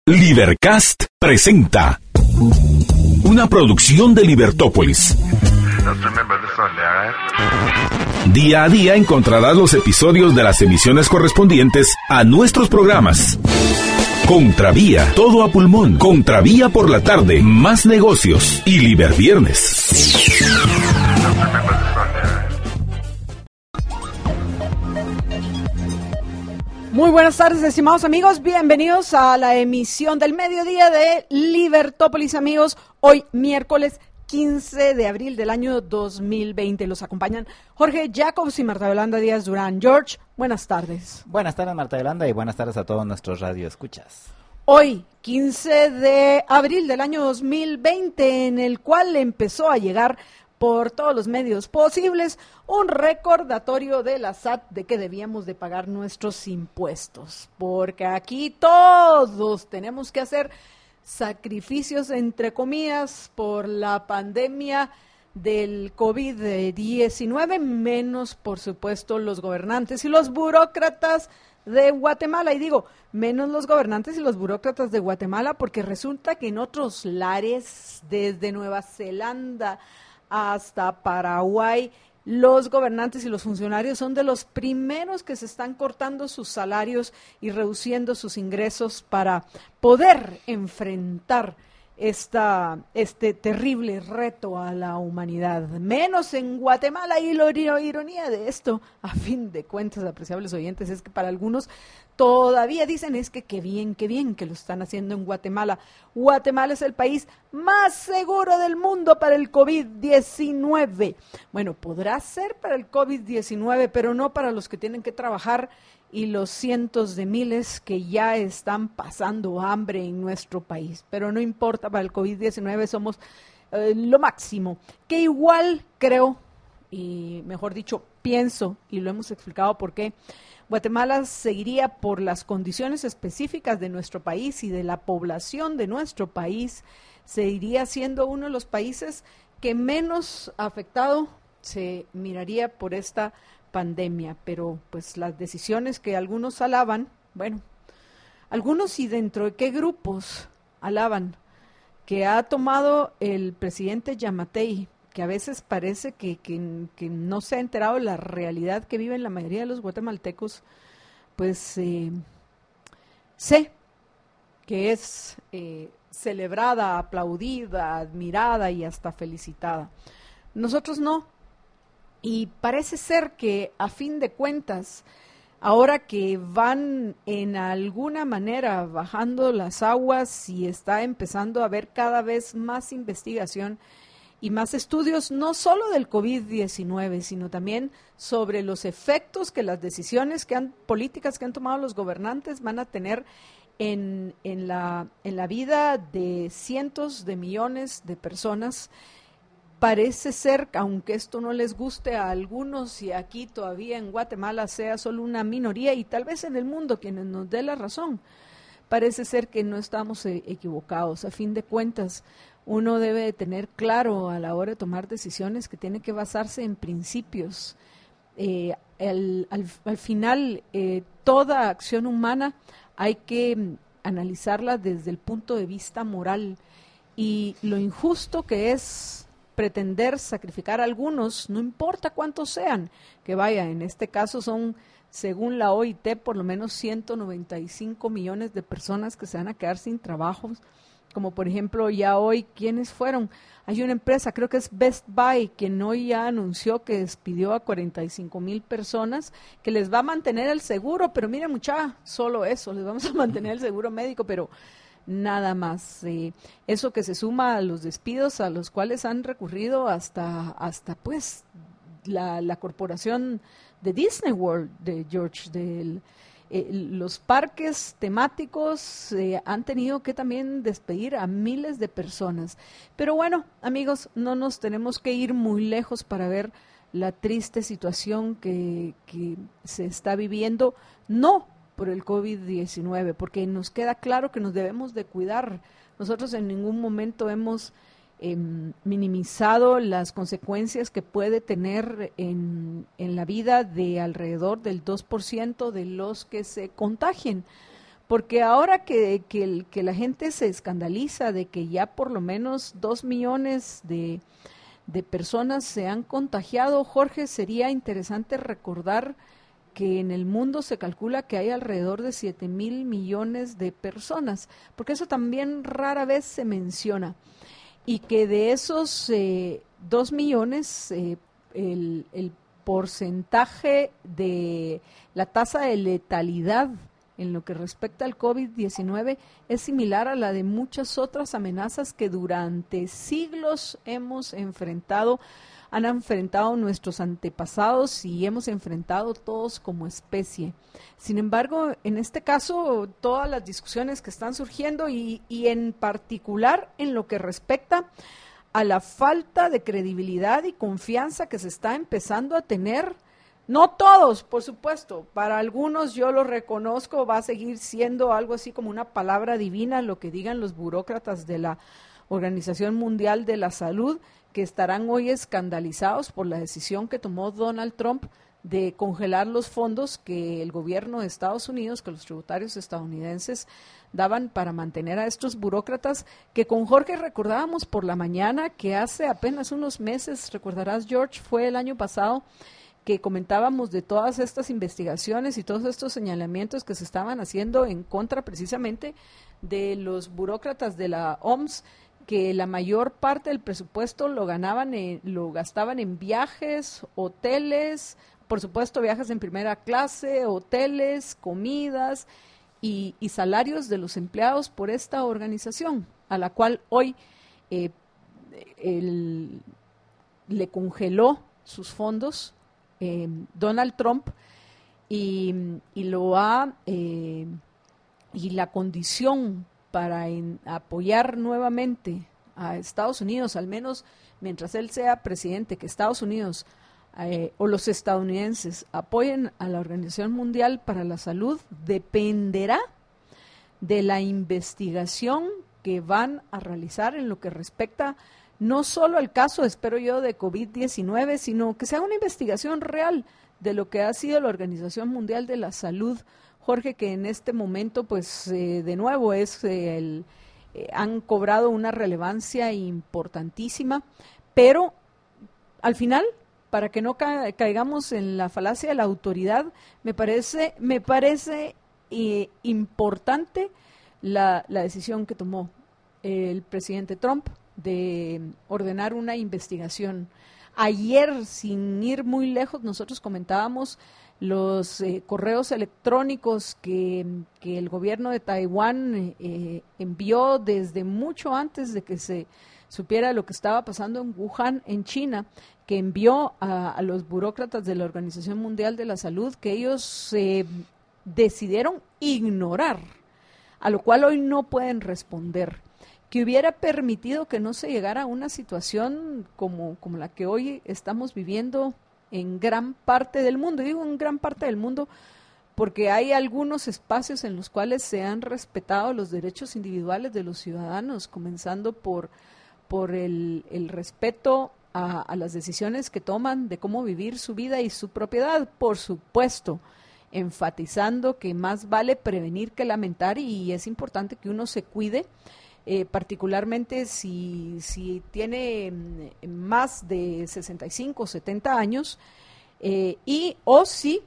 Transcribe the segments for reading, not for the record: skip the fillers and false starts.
Libercast presenta una producción de Libertópolis. Día a día encontrarás los episodios de las emisiones correspondientes a nuestros programas. Contravía, todo a pulmón. Contravía por la tarde, más negocios y Liberviernes. Muy buenas tardes, estimados amigos. Bienvenidos a la emisión del mediodía de Libertópolis, amigos. Hoy, miércoles 15 de abril del año 2020. Los acompañan Jorge Jacobs y Marta Yolanda Díaz Durán. George, buenas tardes. Buenas tardes, Marta Yolanda, y buenas tardes a todos nuestros radioescuchas. Hoy, 15 de abril del año 2020, en el cual empezó a llegar por todos los medios posibles un recordatorio de la SAT de que debíamos de pagar nuestros impuestos, porque aquí todos tenemos que hacer sacrificios, entre comillas, por la pandemia del COVID-19, menos, por supuesto, los gobernantes y los burócratas de Guatemala. Y digo, menos los gobernantes y los burócratas de Guatemala, porque resulta que en otros lares, desde Nueva Zelanda hasta Paraguay, los gobernantes y los funcionarios son de los primeros que se están cortando sus salarios y reduciendo sus ingresos para poder enfrentar este terrible reto a la humanidad. Menos en Guatemala, y la ironía de esto, a fin de cuentas, apreciables oyentes, es que para algunos todavía dicen es que qué bien que lo están haciendo en Guatemala. Guatemala es el país más seguro del mundo para el COVID-19. Bueno, podrá ser para el COVID-19, pero no para los que tienen que trabajar y los cientos de miles que ya están pasando hambre en nuestro país. Pero no importa, para el COVID-19 somos lo máximo, que igual creo, y mejor dicho, pienso, y lo hemos explicado por qué, Guatemala seguiría por las condiciones específicas de nuestro país y de la población de nuestro país, seguiría siendo uno de los países que menos afectado se miraría por esta pandemia. Pero pues las decisiones que algunos alaban, bueno, algunos y dentro de qué grupos alaban, que ha tomado el presidente Yamatei, que a veces parece que no se ha enterado de la realidad que viven la mayoría de los guatemaltecos, pues sé que es celebrada, aplaudida, admirada y hasta felicitada. Nosotros no. Y parece ser que, a fin de cuentas, ahora que van en alguna manera bajando las aguas y está empezando a haber cada vez más investigación y más estudios, no solo del COVID-19, sino también sobre los efectos que las decisiones políticas que han tomado los gobernantes van a tener en la vida de cientos de millones de personas. Parece ser, aunque esto no les guste a algunos y aquí todavía en Guatemala sea solo una minoría y tal vez en el mundo quienes nos dé la razón, parece ser que no estamos equivocados. A fin de cuentas, uno debe de tener claro a la hora de tomar decisiones que tiene que basarse en principios. Al final, toda acción humana hay que analizarla desde el punto de vista moral, y lo injusto que es pretender sacrificar a algunos, no importa cuántos sean, que vaya, en este caso son, según la OIT, por lo menos 195 millones de personas que se van a quedar sin trabajo, como por ejemplo ya hoy, ¿quiénes fueron? Hay una empresa, creo que es Best Buy, quien hoy ya anunció que despidió a 45,000 personas, que les va a mantener el seguro, pero miren muchacha, solo eso, les vamos a mantener el seguro médico, pero nada más. Eso que se suma a los despidos a los cuales han recurrido hasta pues la corporación de Disney World, de George, los parques temáticos han tenido que también despedir a miles de personas. Pero bueno, amigos, no nos tenemos que ir muy lejos para ver la triste situación que se está viviendo, no por el COVID-19, porque nos queda claro que nos debemos de cuidar. Nosotros en ningún momento hemos minimizado las consecuencias que puede tener en la vida de alrededor del 2% de los que se contagien porque ahora que la gente se escandaliza de que ya por lo menos 2 millones de personas se han contagiado, Jorge, sería interesante recordar que en el mundo se calcula que hay alrededor de 7,000 millones de personas, porque eso también rara vez se menciona, y que de esos 2 millones, el porcentaje de la tasa de letalidad en lo que respecta al COVID-19 es similar a la de muchas otras amenazas que durante siglos han enfrentado nuestros antepasados y hemos enfrentado todos como especie. Sin embargo, en este caso, todas las discusiones que están surgiendo y en particular en lo que respecta a la falta de credibilidad y confianza que se está empezando a tener. No todos, por supuesto, para algunos yo lo reconozco, va a seguir siendo algo así como una palabra divina lo que digan los burócratas de la Organización Mundial de la Salud, que estarán hoy escandalizados por la decisión que tomó Donald Trump de congelar los fondos que el gobierno de Estados Unidos, que los tributarios estadounidenses daban para mantener a estos burócratas, que con Jorge recordábamos por la mañana que hace apenas unos meses, recordarás George, fue el año pasado, que comentábamos de todas estas investigaciones y todos estos señalamientos que se estaban haciendo en contra precisamente de los burócratas de la OMS, que la mayor parte del presupuesto lo gastaban en viajes, hoteles, por supuesto viajes en primera clase, hoteles, comidas y salarios de los empleados por esta organización, a la cual hoy le congeló sus fondos Donald Trump y la condición para apoyar nuevamente a Estados Unidos, al menos mientras él sea presidente, que Estados Unidos o los estadounidenses apoyen a la Organización Mundial para la Salud, dependerá de la investigación que van a realizar en lo que respecta no solo al caso, espero yo, de COVID-19, sino que sea una investigación real de lo que ha sido la Organización Mundial de la Salud, Jorge, que en este momento, pues, de nuevo, han cobrado una relevancia importantísima, pero al final, para que no caigamos en la falacia de la autoridad, me parece importante la decisión que tomó el presidente Trump de ordenar una investigación. Ayer, sin ir muy lejos, nosotros comentábamos los correos electrónicos que el gobierno de Taiwán envió desde mucho antes de que se supiera lo que estaba pasando en Wuhan, en China, que envió a los burócratas de la Organización Mundial de la Salud, que ellos decidieron ignorar, a lo cual hoy no pueden responder, que hubiera permitido que no se llegara a una situación como la que hoy estamos viviendo en gran parte del mundo. Digo en gran parte del mundo porque hay algunos espacios en los cuales se han respetado los derechos individuales de los ciudadanos, comenzando por el respeto a las decisiones que toman de cómo vivir su vida y su propiedad, por supuesto, enfatizando que más vale prevenir que lamentar, y es importante que uno se cuide, particularmente si tiene más de 65 o 70 años o si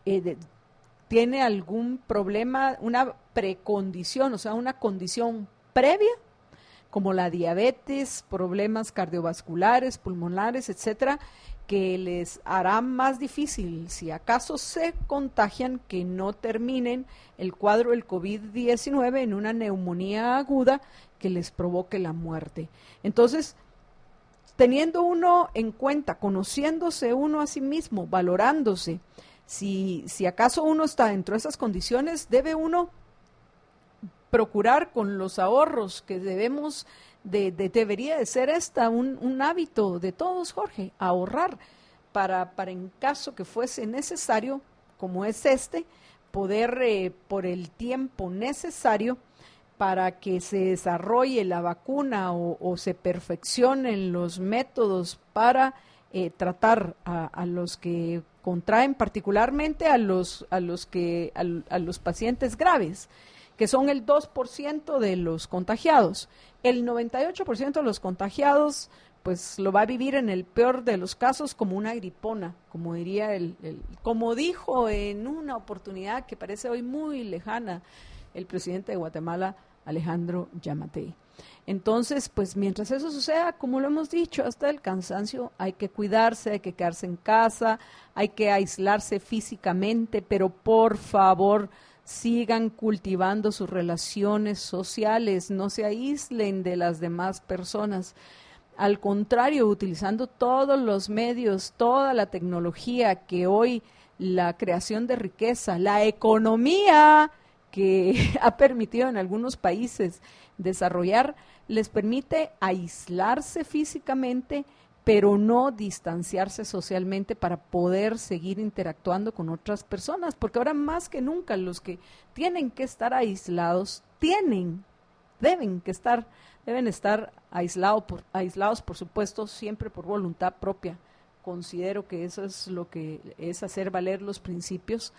tiene algún problema, una precondición, o sea, una condición previa, como la diabetes, problemas cardiovasculares, pulmonares, etcétera, que les hará más difícil, si acaso se contagian, que no terminen el cuadro del COVID-19 en una neumonía aguda que les provoque la muerte. Entonces, teniendo uno en cuenta, conociéndose uno a sí mismo, valorándose, si acaso uno está dentro de esas condiciones, debe uno procurar con los ahorros que debería de ser un hábito de todos, Jorge, ahorrar para en caso que fuese necesario, como es poder por el tiempo necesario para que se desarrolle la vacuna o se perfeccionen los métodos para tratar a los que contraen, particularmente a los pacientes graves, que son el 2% de los contagiados. El 98% de los contagiados pues lo va a vivir en el peor de los casos como una gripona, como diría como dijo en una oportunidad que parece hoy muy lejana el presidente de Guatemala, Alejandro Yamatei. Entonces, pues mientras eso suceda, como lo hemos dicho hasta el cansancio, hay que cuidarse, hay que quedarse en casa, hay que aislarse físicamente, pero por favor sigan cultivando sus relaciones sociales, no se aíslen de las demás personas. Al contrario, utilizando todos los medios, toda la tecnología que hoy, la creación de riqueza, la economía que ha permitido en algunos países desarrollar, les permite aislarse físicamente, pero no distanciarse socialmente para poder seguir interactuando con otras personas, porque ahora más que nunca los que tienen que estar aislados, deben estar aislados, por supuesto, siempre por voluntad propia. Considero que eso es lo que es hacer valer los principios.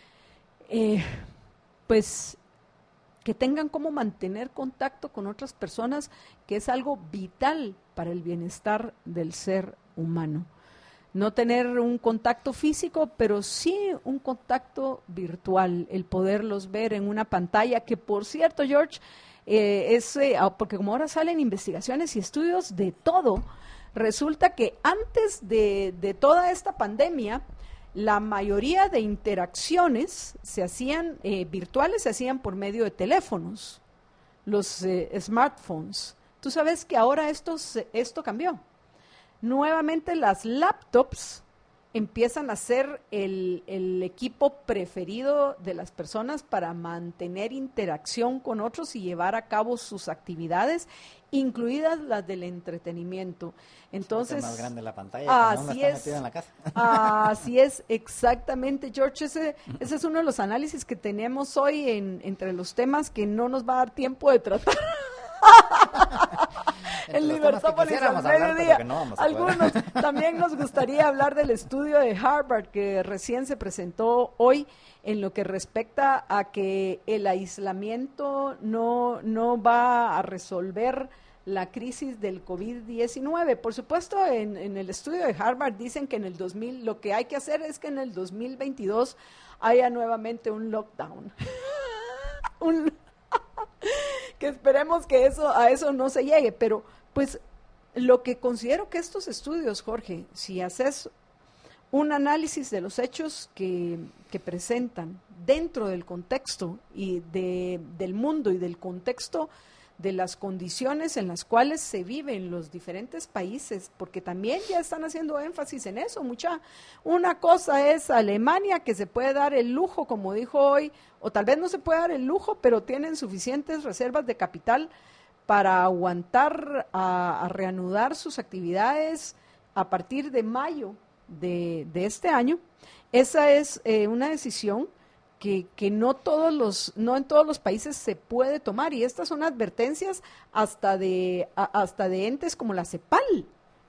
Pues que tengan cómo mantener contacto con otras personas, que es algo vital para el bienestar del ser humano. No tener un contacto físico, pero sí un contacto virtual, el poderlos ver en una pantalla, que por cierto, George, porque como ahora salen investigaciones y estudios de todo, resulta que antes de toda esta pandemia, la mayoría de interacciones se hacían virtuales, se hacían por medio de teléfonos, los smartphones. Tú sabes que ahora esto cambió. Nuevamente las laptops empiezan a ser el equipo preferido de las personas para mantener interacción con otros y llevar a cabo sus actividades, incluidas las del entretenimiento. Entonces, es más grande la pantalla cuando uno está metido en la casa. Así es, exactamente, George. Ese es uno de los análisis que tenemos hoy entre los temas que no nos va a dar tiempo de tratar. En Libertópolis al mediodía. Algunos también nos gustaría hablar del estudio de Harvard que recién se presentó hoy en lo que respecta a que el aislamiento no va a resolver la crisis del COVID-19. Por supuesto, en el estudio de Harvard dicen que en el 2000 lo que hay que hacer es que en el 2022 haya nuevamente un lockdown. Que esperemos que a eso no se llegue, pero pues lo que considero que estos estudios, Jorge, si haces un análisis de los hechos que presentan dentro del contexto y del mundo y del contexto de las condiciones en las cuales se vive en los diferentes países, porque también ya están haciendo énfasis en eso, una cosa es Alemania, que se puede dar el lujo, como dijo hoy, o tal vez no se puede dar el lujo, pero tienen suficientes reservas de capital para aguantar a reanudar sus actividades a partir de mayo de este año. Esa es una decisión que no en todos los países se puede tomar, y estas son advertencias hasta de entes como la CEPAL.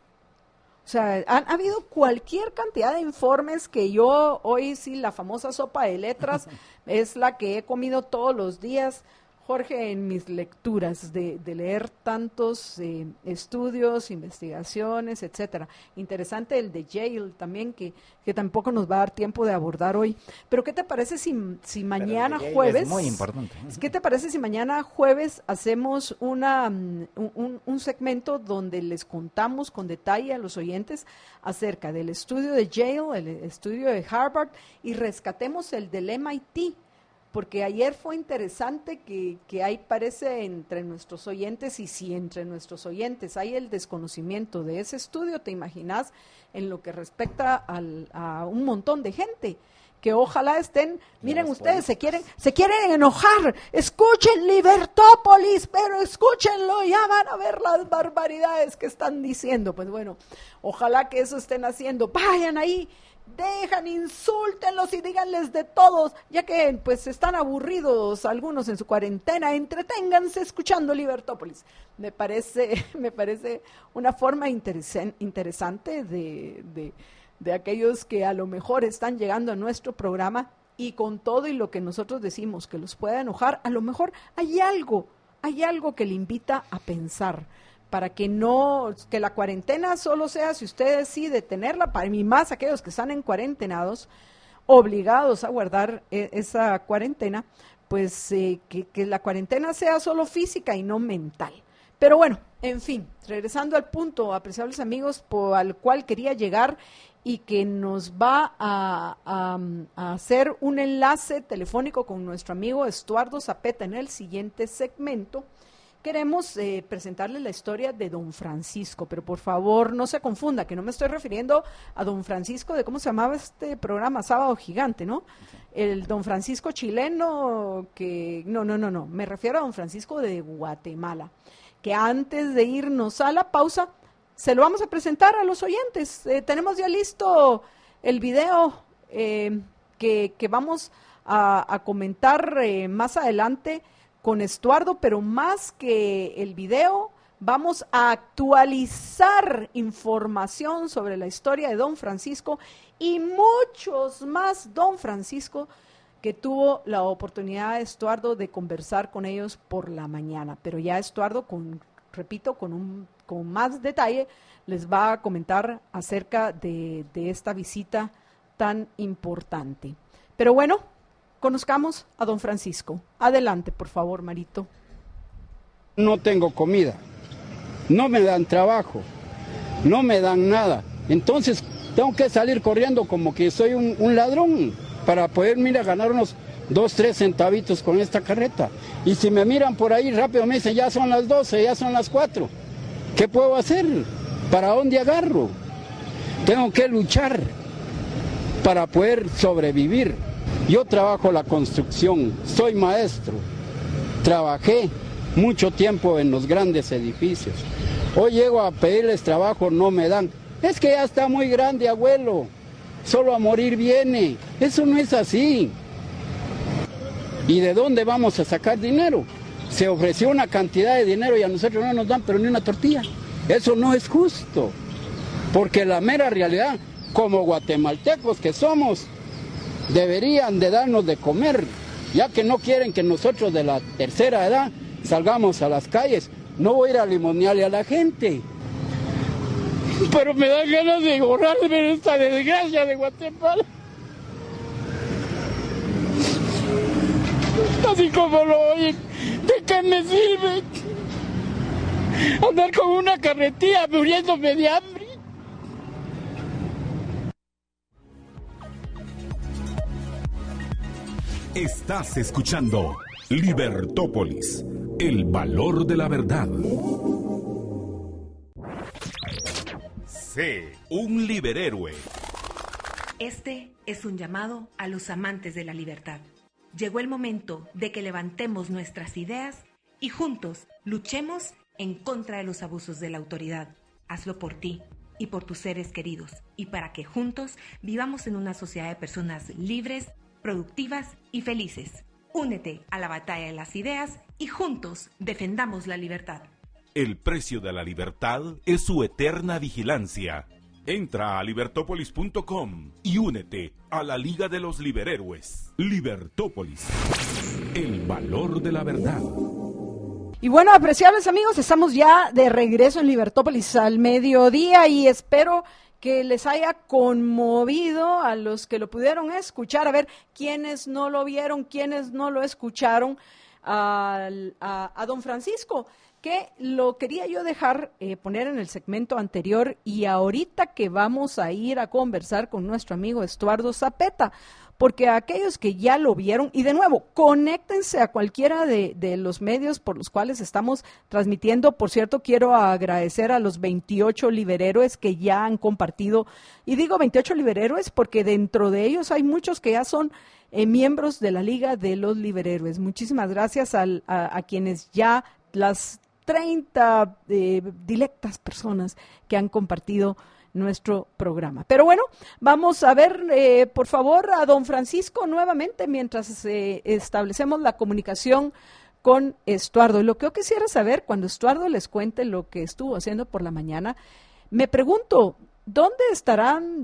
O sea, han habido cualquier cantidad de informes que yo hoy sí, la famosa sopa de letras es la que he comido todos los días, Jorge, en mis lecturas de leer tantos estudios, investigaciones, etcétera. Interesante el de Yale también, que tampoco nos va a dar tiempo de abordar hoy. Pero ¿qué te parece si mañana jueves? Es muy importante. ¿Qué te parece si mañana jueves hacemos un segmento donde les contamos con detalle a los oyentes acerca del estudio de Yale, el estudio de Harvard, y rescatemos el del MIT? Porque ayer fue interesante que ahí parece entre nuestros oyentes, y si entre nuestros oyentes hay el desconocimiento de ese estudio, te imaginas en lo que respecta a un montón de gente que ojalá estén, miren ustedes, se quieren enojar, escuchen Libertópolis, pero escúchenlo, ya van a ver las barbaridades que están diciendo. Pues bueno, ojalá que eso estén haciendo, vayan ahí, insúltenlos y díganles de todos, ya que pues están aburridos algunos en su cuarentena, entreténganse escuchando Libertópolis. Me parece una forma interesante de aquellos que a lo mejor están llegando a nuestro programa, y con todo y lo que nosotros decimos que los pueda enojar, a lo mejor hay algo que le invita a pensar, para que la cuarentena solo sea, si usted decide tenerla, para mí más aquellos que están en cuarentenados, obligados a guardar esa cuarentena, pues que la cuarentena sea solo física y no mental. Pero bueno, en fin, regresando al punto, apreciables amigos, al cual quería llegar y que nos va a hacer un enlace telefónico con nuestro amigo Estuardo Zapeta en el siguiente segmento. Queremos presentarles la historia de don Francisco, pero por favor no se confunda, que no me estoy refiriendo a don Francisco de cómo se llamaba este programa, Sábado Gigante, ¿no? El don Francisco chileno, no, me refiero a don Francisco de Guatemala, que antes de irnos a la pausa, se lo vamos a presentar a los oyentes. Tenemos ya listo el video que vamos a comentar más adelante con Estuardo, pero más que el video, vamos a actualizar información sobre la historia de don Francisco y muchos más don Francisco que tuvo la oportunidad Estuardo de conversar con ellos por la mañana. Pero ya Estuardo, con más detalle, les va a comentar acerca de esta visita tan importante. Pero bueno, conozcamos a don Francisco. Adelante, por favor, Marito. No tengo comida, no me dan trabajo, no me dan nada. Entonces tengo que salir corriendo como que soy un ladrón para poder ir a ganar unos 2, 3 centavitos con esta carreta. Y si me miran por ahí rápido me dicen, ya son las 12, ya son las 4. ¿Qué puedo hacer? ¿Para dónde agarro? Tengo que luchar para poder sobrevivir. Yo trabajo la construcción, soy maestro, trabajé mucho tiempo en los grandes edificios. Hoy llego a pedirles trabajo, no me dan. Es que ya está muy grande, abuelo, solo a morir viene. Eso no es así. ¿Y de dónde vamos a sacar dinero? Se ofreció una cantidad de dinero y a nosotros no nos dan pero ni una tortilla. Eso no es justo, porque la mera realidad, como guatemaltecos que somos, deberían de darnos de comer, ya que no quieren que nosotros de la tercera edad salgamos a las calles. No voy a ir a limonearle a la gente, pero me dan ganas de borrarme esta desgracia de Guatemala. Así como lo oyen, ¿de qué me sirve andar con una carretilla muriéndome de hambre? Estás escuchando Libertópolis, el valor de la verdad. Sé un liberhéroe. Este es un llamado a los amantes de la libertad. Llegó el momento de que levantemos nuestras ideas y juntos luchemos en contra de los abusos de la autoridad. Hazlo por ti y por tus seres queridos, y para que juntos vivamos en una sociedad de personas libres, productivas y felices. Únete a la batalla de las ideas y juntos defendamos la libertad. El precio de la libertad es su eterna vigilancia. Entra a libertópolis.com y únete a la Liga de los Liberhéroes. Libertópolis, el valor de la verdad. Y bueno, apreciables amigos, estamos ya de regreso en Libertópolis al mediodía y espero que les haya conmovido a los que lo pudieron escuchar. A ver, quiénes no lo vieron, quiénes no lo escucharon, a don Francisco, que lo quería yo dejar poner en el segmento anterior y ahorita que vamos a ir a conversar con nuestro amigo Estuardo Zapeta, porque aquellos que ya lo vieron, y de nuevo, conéctense a cualquiera de los medios por los cuales estamos transmitiendo. Por cierto, quiero agradecer a los 28 liberhéroes que ya han compartido, y digo 28 liberhéroes porque dentro de ellos hay muchos que ya son miembros de la Liga de los Liberhéroes. Muchísimas gracias a quienes ya, las 30 dilectas personas que han compartido nuestro programa. Pero bueno, vamos a ver, por favor, a don Francisco nuevamente mientras establecemos la comunicación con Estuardo. Y lo que yo quisiera saber, cuando Estuardo les cuente lo que estuvo haciendo por la mañana, me pregunto, ¿dónde estarán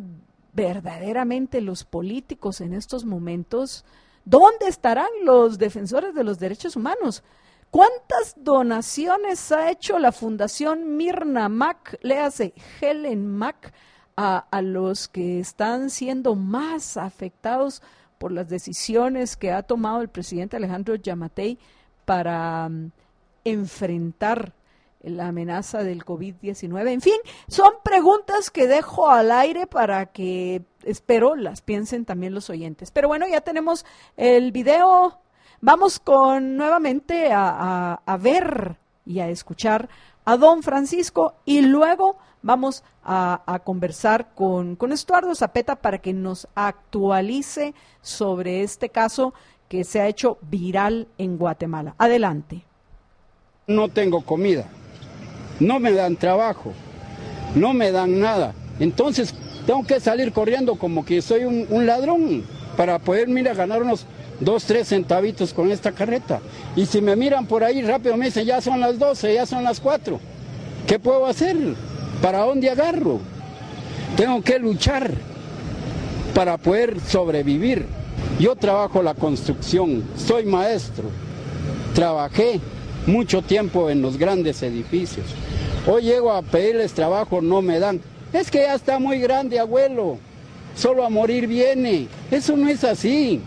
verdaderamente los políticos en estos momentos, ¿dónde estarán los defensores de los derechos humanos? ¿Cuántas donaciones ha hecho la Fundación Mirna Mac, léase Helen Mac, a los que están siendo más afectados por las decisiones que ha tomado el presidente Alejandro Yamatei para enfrentar la amenaza del COVID-19? En fin, son preguntas que dejo al aire para que espero las piensen también los oyentes. Pero bueno, ya tenemos el video. Vamos nuevamente a ver y a escuchar a don Francisco y luego vamos a conversar con Estuardo Zapeta para que nos actualice sobre este caso que se ha hecho viral en Guatemala. Adelante. No tengo comida, no me dan trabajo, no me dan nada. Entonces tengo que salir corriendo como que soy un ladrón para poder, ganar unos 2, 3 centavitos con esta carreta. Y si me miran por ahí rápido me dicen, ya son las 12, ya son las 4. ¿Qué puedo hacer? ¿Para dónde agarro? Tengo que luchar para poder sobrevivir. Yo trabajo la construcción, soy maestro, trabajé mucho tiempo en los grandes edificios. Hoy llego a pedirles trabajo, no me dan. Es que ya está muy grande, abuelo, solo a morir viene. Eso no es así.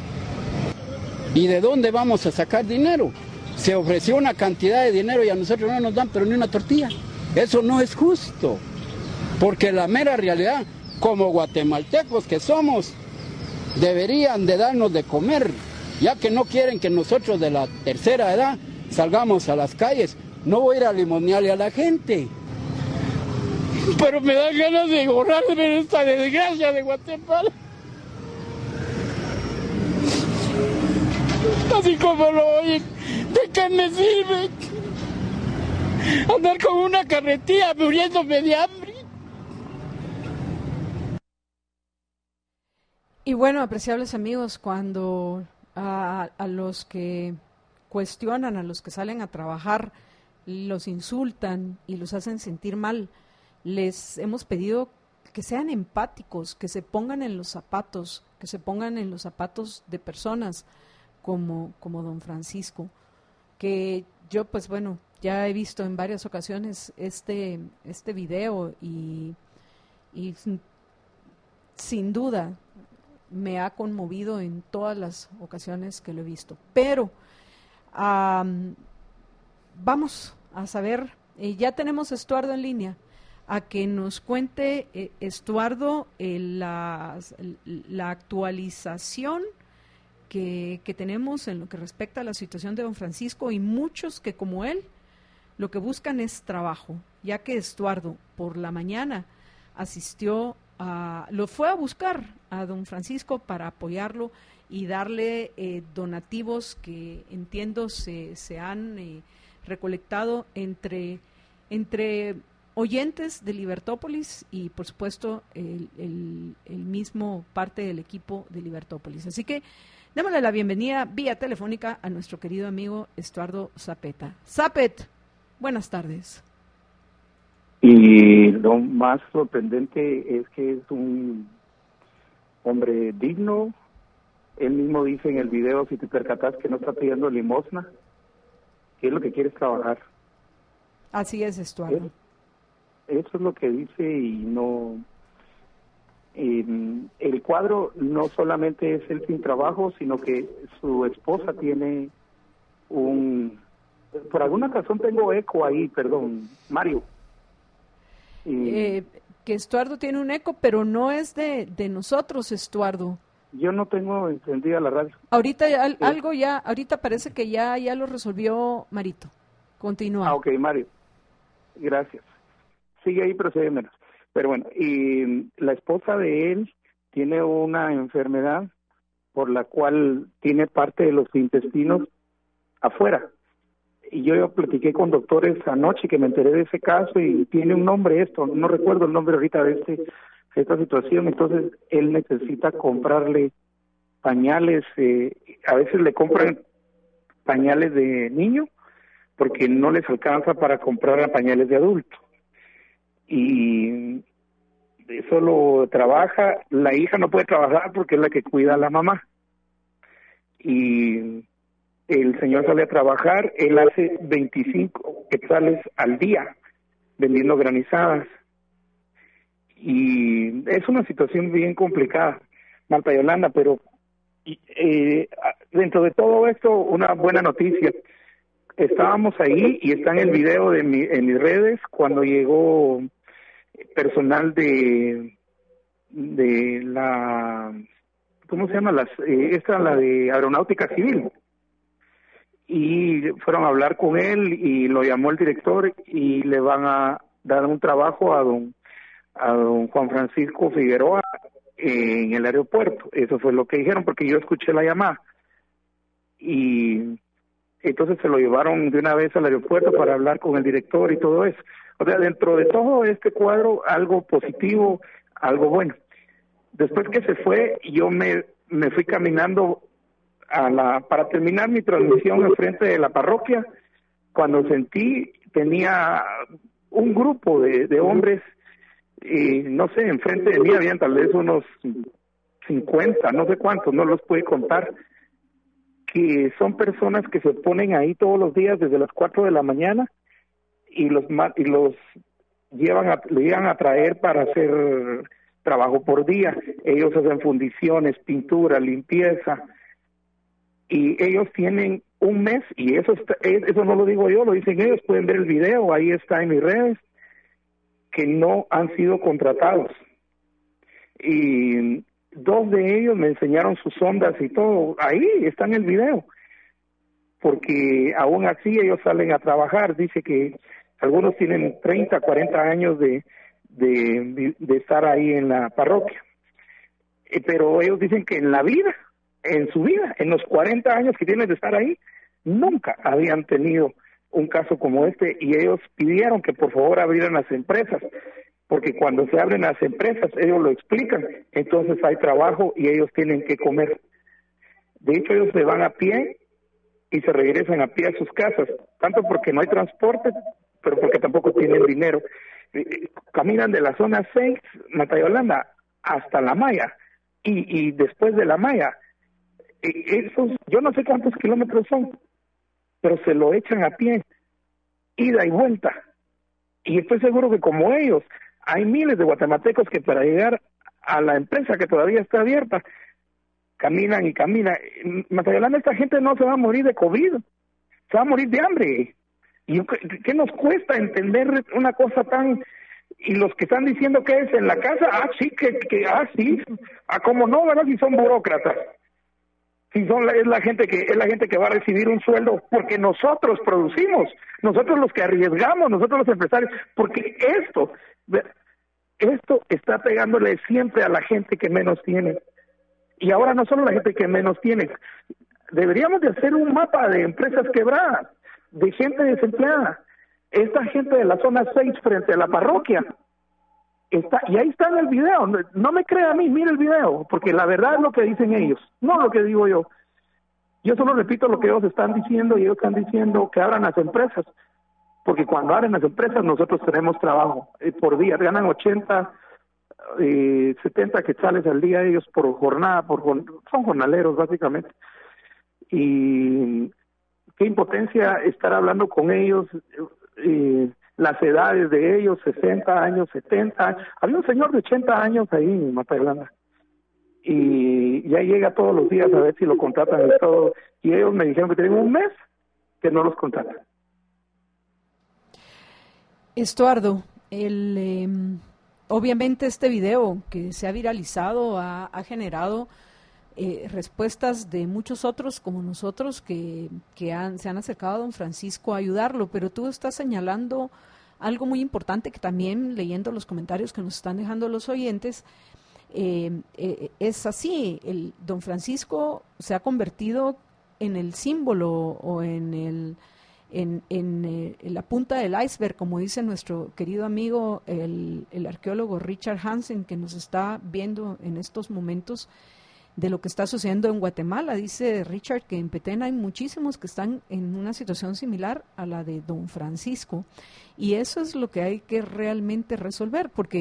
¿Y de dónde vamos a sacar dinero? Se ofreció una cantidad de dinero y a nosotros no nos dan pero ni una tortilla. Eso no es justo, porque la mera realidad, como guatemaltecos que somos, deberían de darnos de comer, ya que no quieren que nosotros de la tercera edad salgamos a las calles. No voy a ir a limonearle a la gente, pero me dan ganas de borrarme esta desgracia de Guatemala. Así como lo oyen, ¿de qué me sirve andar con una carretilla muriéndome de hambre? Y bueno, apreciables amigos, cuando a los que cuestionan, a los que salen a trabajar, los insultan y los hacen sentir mal, les hemos pedido que sean empáticos, que se pongan en los zapatos, de personas como don Francisco, que yo pues bueno, ya he visto en varias ocasiones este video y sin duda me ha conmovido en todas las ocasiones que lo he visto. Pero vamos a saber, ya tenemos a Estuardo en línea, a que nos cuente, Estuardo, la actualización que tenemos en lo que respecta a la situación de don Francisco y muchos que como él lo que buscan es trabajo, ya que Estuardo por la mañana lo fue a buscar a don Francisco para apoyarlo y darle donativos que entiendo se han recolectado entre oyentes de Libertópolis y por supuesto el mismo parte del equipo de Libertópolis. Así que démosle la bienvenida vía telefónica a nuestro querido amigo Estuardo Zapeta. Zapet, buenas tardes. Y lo más sorprendente es que es un hombre digno. Él mismo dice en el video, si te percatas, que no está pidiendo limosna, que es lo que quiere, es trabajar. Así es, Estuardo. Eso es lo que dice y no... el cuadro no solamente es él sin trabajo, sino que su esposa tiene por alguna razón tengo eco ahí, perdón, Mario. Que Estuardo tiene un eco, pero no es de nosotros, Estuardo. Yo no tengo encendida la radio. Ahorita ahorita parece que ya lo resolvió Marito. Continúa. Ok, Mario. Gracias. Sigue ahí, procede menos. Pero bueno, y la esposa de él tiene una enfermedad por la cual tiene parte de los intestinos afuera. Y yo platiqué con doctores anoche que me enteré de ese caso y tiene un nombre no recuerdo el nombre ahorita de esta situación. Entonces él necesita comprarle pañales, a veces le compran pañales de niño porque no les alcanza para comprar pañales de adulto. Y solo trabaja, la hija no puede trabajar porque es la que cuida a la mamá. Y el señor sale a trabajar, él hace 25 quetzales al día vendiendo granizadas. Y es una situación bien complicada, Marta Yolanda, pero dentro de todo esto, una buena noticia. Estábamos ahí y está en el video en mis redes cuando llegó personal de la, ¿cómo se llama? La de Aeronáutica Civil. Y fueron a hablar con él y lo llamó el director y le van a dar un trabajo a don Juan Francisco Figueroa en el aeropuerto. Eso fue lo que dijeron porque yo escuché la llamada. Y entonces se lo llevaron de una vez al aeropuerto para hablar con el director y todo eso. O sea, dentro de todo este cuadro, algo positivo, algo bueno. Después que se fue, yo me fui caminando para terminar mi transmisión enfrente de la parroquia, cuando tenía un grupo de hombres, y no sé, enfrente de mí habían tal vez unos 50, no sé cuántos, no los pude contar, que son personas que se ponen ahí todos los días desde las 4 de la mañana y los llevan a traer para hacer trabajo por día. Ellos hacen fundiciones, pintura, limpieza, y ellos tienen un mes, y eso no lo digo yo, lo dicen ellos, pueden ver el video, ahí está en mis redes, que no han sido contratados. Y 2 de ellos me enseñaron sus ondas y todo, ahí está en el video, porque aún así ellos salen a trabajar. Dice que algunos tienen 30, 40 años de estar ahí en la parroquia, pero ellos dicen que en su vida, en los 40 años que tienen de estar ahí, nunca habían tenido un caso como este, y ellos pidieron que por favor abrieran las empresas, porque cuando se abren las empresas, ellos lo explican, entonces hay trabajo y ellos tienen que comer. De hecho, ellos se van a pie y se regresan a pie a sus casas, tanto porque no hay transporte, pero porque tampoco tienen dinero. Caminan de la zona 6, Marta Yolanda, hasta La Maya, y después de La Maya, esos, yo no sé cuántos kilómetros son, pero se lo echan a pie, ida y vuelta. Y estoy seguro que como ellos, hay miles de guatemaltecos que para llegar a la empresa que todavía está abierta, caminan y caminan. Marta Yolanda, esta gente no se va a morir de COVID, se va a morir de hambre. ¿Y qué nos cuesta entender una cosa tan... Y los que están diciendo que es en la casa, sí, ¿cómo no, verdad? Si son burócratas. Es la gente que va a recibir un sueldo porque nosotros producimos, nosotros los que arriesgamos, nosotros los empresarios, porque esto está pegándole siempre a la gente que menos tiene. Y ahora no solo la gente que menos tiene, deberíamos de hacer un mapa de empresas quebradas, de gente desempleada. Esta gente de la zona 6 frente a la parroquia está, y ahí está en el video. No me crea a mí, mire el video, porque la verdad es lo que dicen ellos, no lo que digo yo. Yo solo repito lo que ellos están diciendo, y ellos están diciendo que abran las empresas, porque cuando abren las empresas nosotros tenemos trabajo por día, ganan 80, 70 quetzales al día ellos por jornada, son jornaleros básicamente. Y qué impotencia estar hablando con ellos, las edades de ellos, 60 años, 70 años. Había un señor de 80 años ahí en Marta Yolanda, y ya llega todos los días a ver si lo contratan y todo, y ellos me dijeron que tienen un mes que no los contratan. Estuardo, obviamente este video que se ha viralizado ha generado respuestas de muchos otros como nosotros que se han acercado a don Francisco a ayudarlo, pero tú estás señalando algo muy importante que también, leyendo los comentarios que nos están dejando los oyentes, es así. Don Francisco se ha convertido en el símbolo o en la punta del iceberg, como dice nuestro querido amigo el arqueólogo Richard Hansen, que nos está viendo en estos momentos de lo que está sucediendo en Guatemala. Dice Richard que en Petén hay muchísimos que están en una situación similar a la de don Francisco, y eso es lo que hay que realmente resolver, porque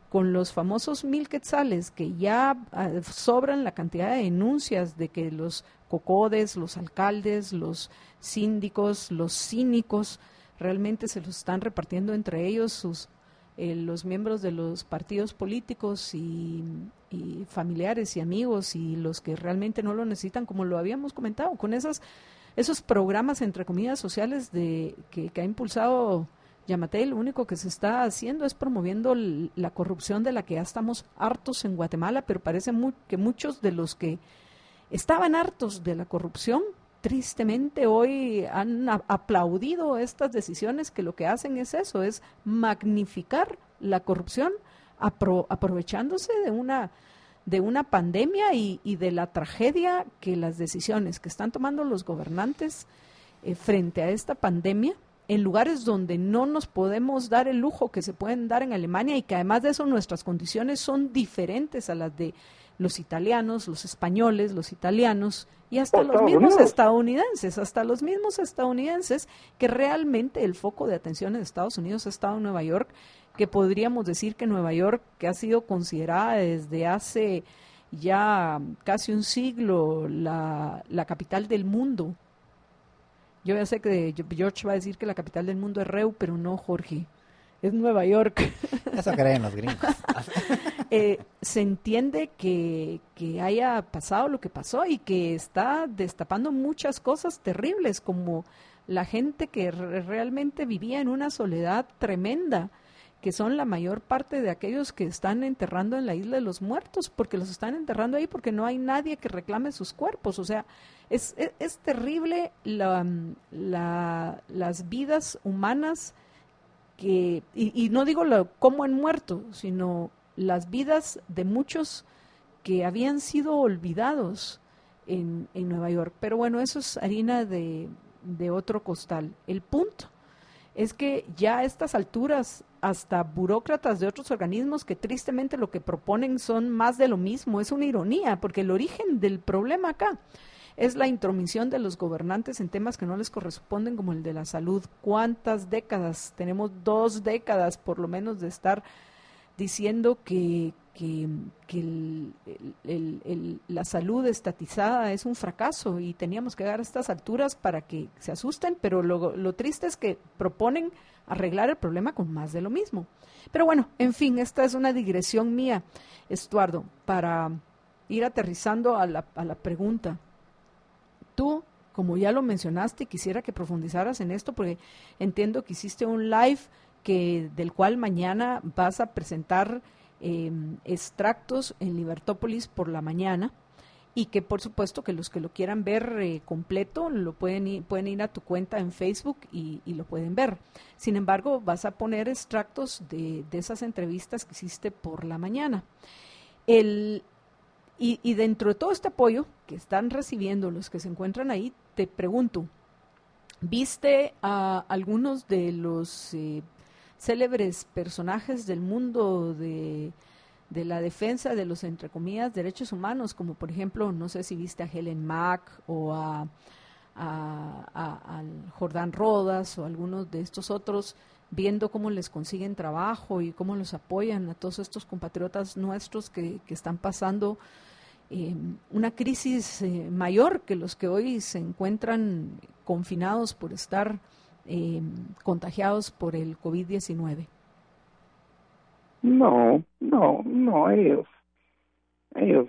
con los famosos 1,000 quetzales, que ya sobran la cantidad de denuncias de que los cocodes, los alcaldes, los síndicos, los cínicos, realmente se los están repartiendo entre ellos los miembros de los partidos políticos y familiares y amigos, y los que realmente no lo necesitan, como lo habíamos comentado, con esos programas, entre comillas, sociales que ha impulsado Yamatei. Lo único que se está haciendo es promoviendo la corrupción de la que ya estamos hartos en Guatemala, pero parece que muchos de los que estaban hartos de la corrupción, tristemente hoy han aplaudido estas decisiones que lo que hacen es eso, es magnificar la corrupción, aprovechándose de una pandemia y de la tragedia que las decisiones que están tomando los gobernantes frente a esta pandemia, en lugares donde no nos podemos dar el lujo que se pueden dar en Alemania, y que además de eso nuestras condiciones son diferentes a las de los italianos, los españoles, los italianos y hasta los mismos estadounidenses, que realmente el foco de atención en Estados Unidos ha estado en Nueva York, que podríamos decir que Nueva York, que ha sido considerada desde hace ya casi un siglo la capital del mundo. Yo ya sé que George va a decir que la capital del mundo es Reu, pero no, Jorge, es Nueva York. Eso creen los gringos. Se entiende que haya pasado lo que pasó y que está destapando muchas cosas terribles, como la gente que realmente vivía en una soledad tremenda, que son la mayor parte de aquellos que están enterrando en la Isla de los Muertos, porque los están enterrando ahí porque no hay nadie que reclame sus cuerpos. O sea, es terrible las vidas humanas y no digo cómo han muerto, sino las vidas de muchos que habían sido olvidados en Nueva York. Pero bueno, eso es harina de otro costal. El punto es que ya a estas alturas hasta burócratas de otros organismos que tristemente lo que proponen son más de lo mismo. Es una ironía, porque el origen del problema acá es la intromisión de los gobernantes en temas que no les corresponden, como el de la salud. ¿Cuántas décadas? Tenemos 2 décadas por lo menos de estar diciendo que la salud estatizada es un fracaso, y teníamos que llegar a estas alturas para que se asusten, pero lo triste es que proponen arreglar el problema con más de lo mismo. Pero bueno, en fin, esta es una digresión mía, Estuardo, para ir aterrizando a la pregunta. Tú, como ya lo mencionaste, quisiera que profundizaras en esto, porque entiendo que hiciste un live del cual mañana vas a presentar extractos en Libertópolis por la mañana, y que por supuesto que los que lo quieran ver completo pueden ir a tu cuenta en Facebook y lo pueden ver. Sin embargo, vas a poner extractos de esas entrevistas que hiciste por la mañana. Y dentro de todo este apoyo que están recibiendo los que se encuentran ahí, te pregunto, ¿viste a algunos de los célebres personajes del mundo de la defensa de los, entre comillas, derechos humanos, como por ejemplo, no sé si viste a Helen Mack o al Jordán Rodas o algunos de estos otros, viendo cómo les consiguen trabajo y cómo los apoyan a todos estos compatriotas nuestros que están pasando una crisis mayor que los que hoy se encuentran confinados por estar contagiados por el COVID-19? No, ellos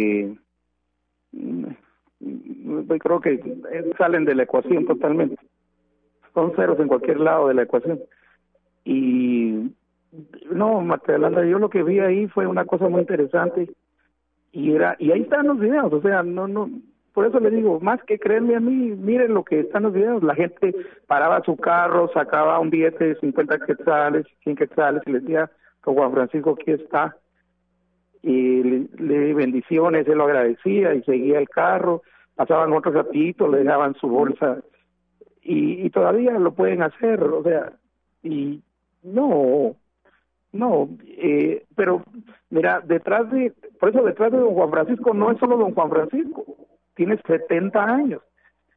creo que salen de la ecuación totalmente, son ceros en cualquier lado de la ecuación. Y no, Marta Yolanda, yo lo que vi ahí fue una cosa muy interesante, y ahí están los videos, o sea, no, por eso les digo, más que creerme a mí, miren lo que están los videos. La gente paraba su carro, sacaba un billete de 50 quetzales, 100 quetzales, y le decía, Juan Francisco, aquí está, y le bendiciones, él lo agradecía y seguía el carro. Pasaban otros ratitos, le dejaban su bolsa, y todavía lo pueden hacer, o sea, y pero mira, detrás de don Juan Francisco no es solo don Juan Francisco, tiene 70 años,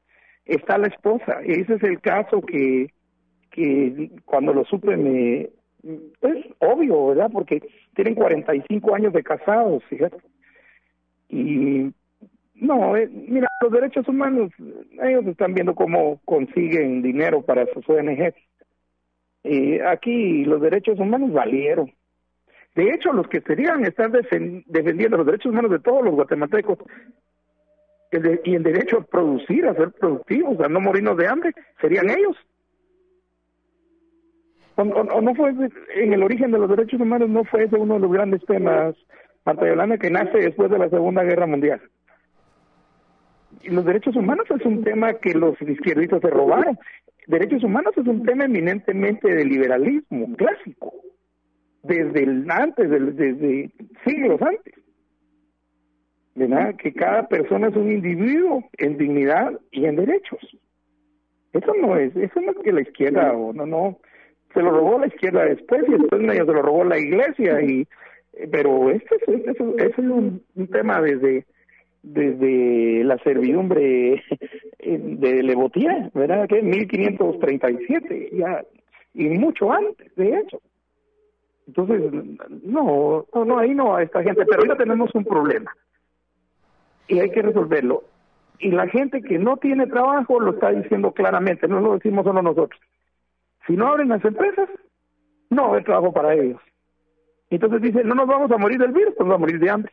está la esposa, y ese es el caso que cuando lo supe Es obvio, ¿verdad? Porque tienen 45 años de casados, fíjate. Y no, mira, los derechos humanos, ellos están viendo cómo consiguen dinero para sus ONGs. Aquí los derechos humanos valieron. De hecho, los que serían estar defendiendo los derechos humanos de todos los guatemaltecos y el derecho a producir, a ser productivos, a no morirnos de hambre, serían ellos. O no fue en el origen de los derechos humanos, no fue ese uno de los grandes temas, Marta Yolanda, que nace después de la Segunda Guerra Mundial. Y los derechos humanos es un tema que los izquierdistas se robaron. Derechos humanos es un tema eminentemente de liberalismo clásico, desde siglos antes. ¿Verdad? Que cada persona es un individuo en dignidad y en derechos. Eso no es que la izquierda, no, se lo robó la izquierda después y después medio se lo robó la iglesia, pero este es un tema desde la servidumbre de Le Boutier, ¿verdad? Que 1537, ya, y mucho antes, de hecho. Entonces, no, ahí no a esta gente, pero ahorita tenemos un problema y hay que resolverlo. Y la gente que no tiene trabajo lo está diciendo claramente, no lo decimos solo nosotros. Si no abren las empresas, no va a haber trabajo para ellos. Entonces dicen, no nos vamos a morir del virus, nos vamos a morir de hambre.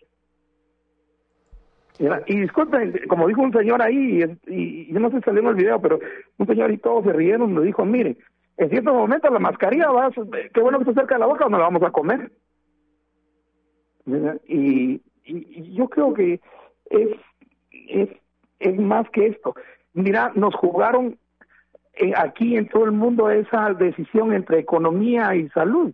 Y disculpen, como dijo un señor ahí, y yo no sé si salió en el video, pero un señor y todos se rieron, me dijo, mire, en ciertos momentos la mascarilla qué bueno que está cerca de la boca, no la vamos a comer. Y yo creo que es más que esto. Mira, nos jugaron aquí en todo el mundo esa decisión entre economía y salud.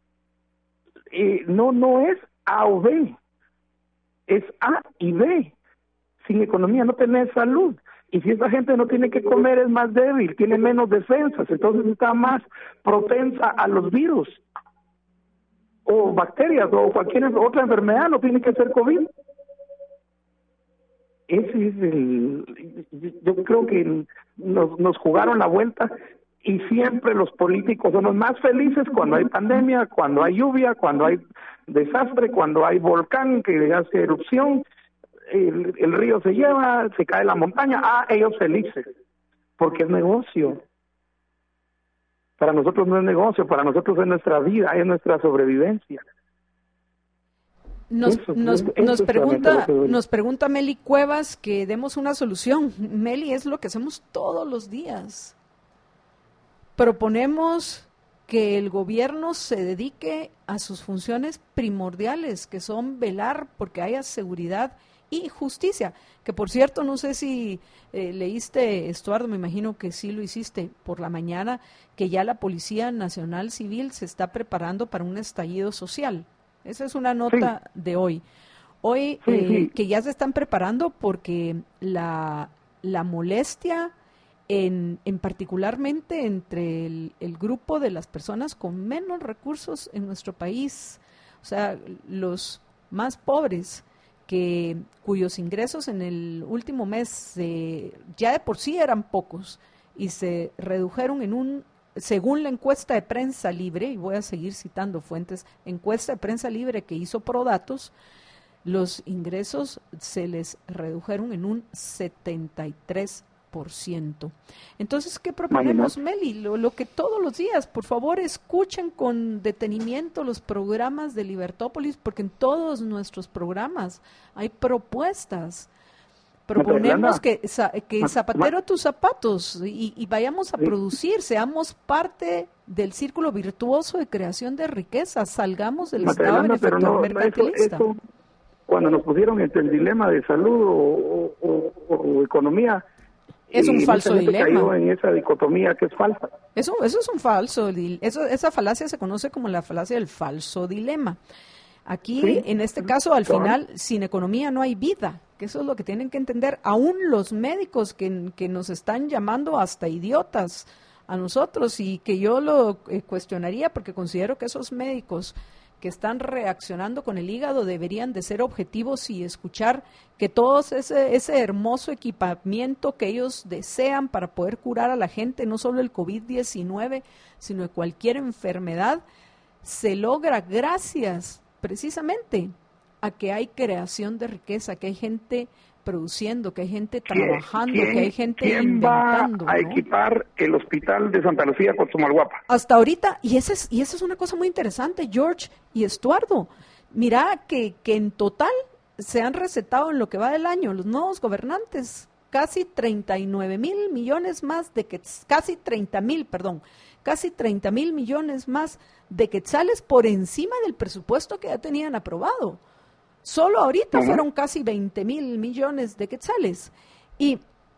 No es A o B, es A y B. Sin economía no tenés salud. Y si esa gente no tiene que comer, es más débil, tiene menos defensas, entonces está más propensa a los virus o bacterias o cualquier otra enfermedad, no tiene que ser COVID. Ese es yo creo que nos jugaron la vuelta, y siempre los políticos son los más felices cuando hay pandemia, cuando hay lluvia, cuando hay desastre, cuando hay volcán que hace erupción, el río se lleva, se cae la montaña, ellos felices, porque es negocio. Para nosotros no es negocio, para nosotros es nuestra vida, es nuestra sobrevivencia. Nos pregunta Meli Cuevas que demos una solución. Meli, es lo que hacemos todos los días. Proponemos que el gobierno se dedique a sus funciones primordiales, que son velar porque haya seguridad y justicia. Que por cierto, no sé si leíste, Estuardo, me imagino que sí lo hiciste por la mañana, que ya la Policía Nacional Civil se está preparando para un estallido social. Esa es una nota de hoy. Hoy que ya se están preparando porque la molestia en particularmente entre el grupo de las personas con menos recursos en nuestro país, o sea, los más pobres, cuyos ingresos en el último mes ya de por sí eran pocos y se redujeron según la encuesta de Prensa Libre, y voy a seguir citando fuentes, encuesta de Prensa Libre que hizo Prodatos, los ingresos se les redujeron en un 73%. Entonces, ¿qué proponemos, Meli? Lo que todos los días, por favor, escuchen con detenimiento los programas de Libertópolis, porque en todos nuestros programas hay propuestas. Proponemos que zapatero a tus zapatos y vayamos a producir, seamos parte del círculo virtuoso de creación de riqueza, salgamos del estado benefactor mercantilista. Eso, cuando nos pusieron entre el dilema de salud o economía, es un falso dilema. Cayó en esa dicotomía que es falsa. Eso es un falso, esa falacia se conoce como la falacia del falso dilema. Aquí, en este caso, al final, sin economía no hay vida, que eso es lo que tienen que entender. Aún los médicos que nos están llamando hasta idiotas a nosotros, y que yo lo cuestionaría porque considero que esos médicos que están reaccionando con el hígado deberían de ser objetivos y escuchar que todo ese hermoso equipamiento que ellos desean para poder curar a la gente, no solo el COVID-19, sino de cualquier enfermedad, se logra gracias precisamente a que hay creación de riqueza, que hay gente produciendo, que hay gente trabajando, que hay gente inventando. ¿Quién va a equipar el hospital de Santa Lucía con Comalguapa? Hasta ahorita, y esa es una cosa muy interesante, George y Estuardo. Mira que en total se han recetado en lo que va del año los nuevos gobernantes casi 39,000 millones más casi 30,000 millones más de quetzales por encima del presupuesto que ya tenían aprobado. Solo ahorita fueron casi 20,000 millones de quetzales. Y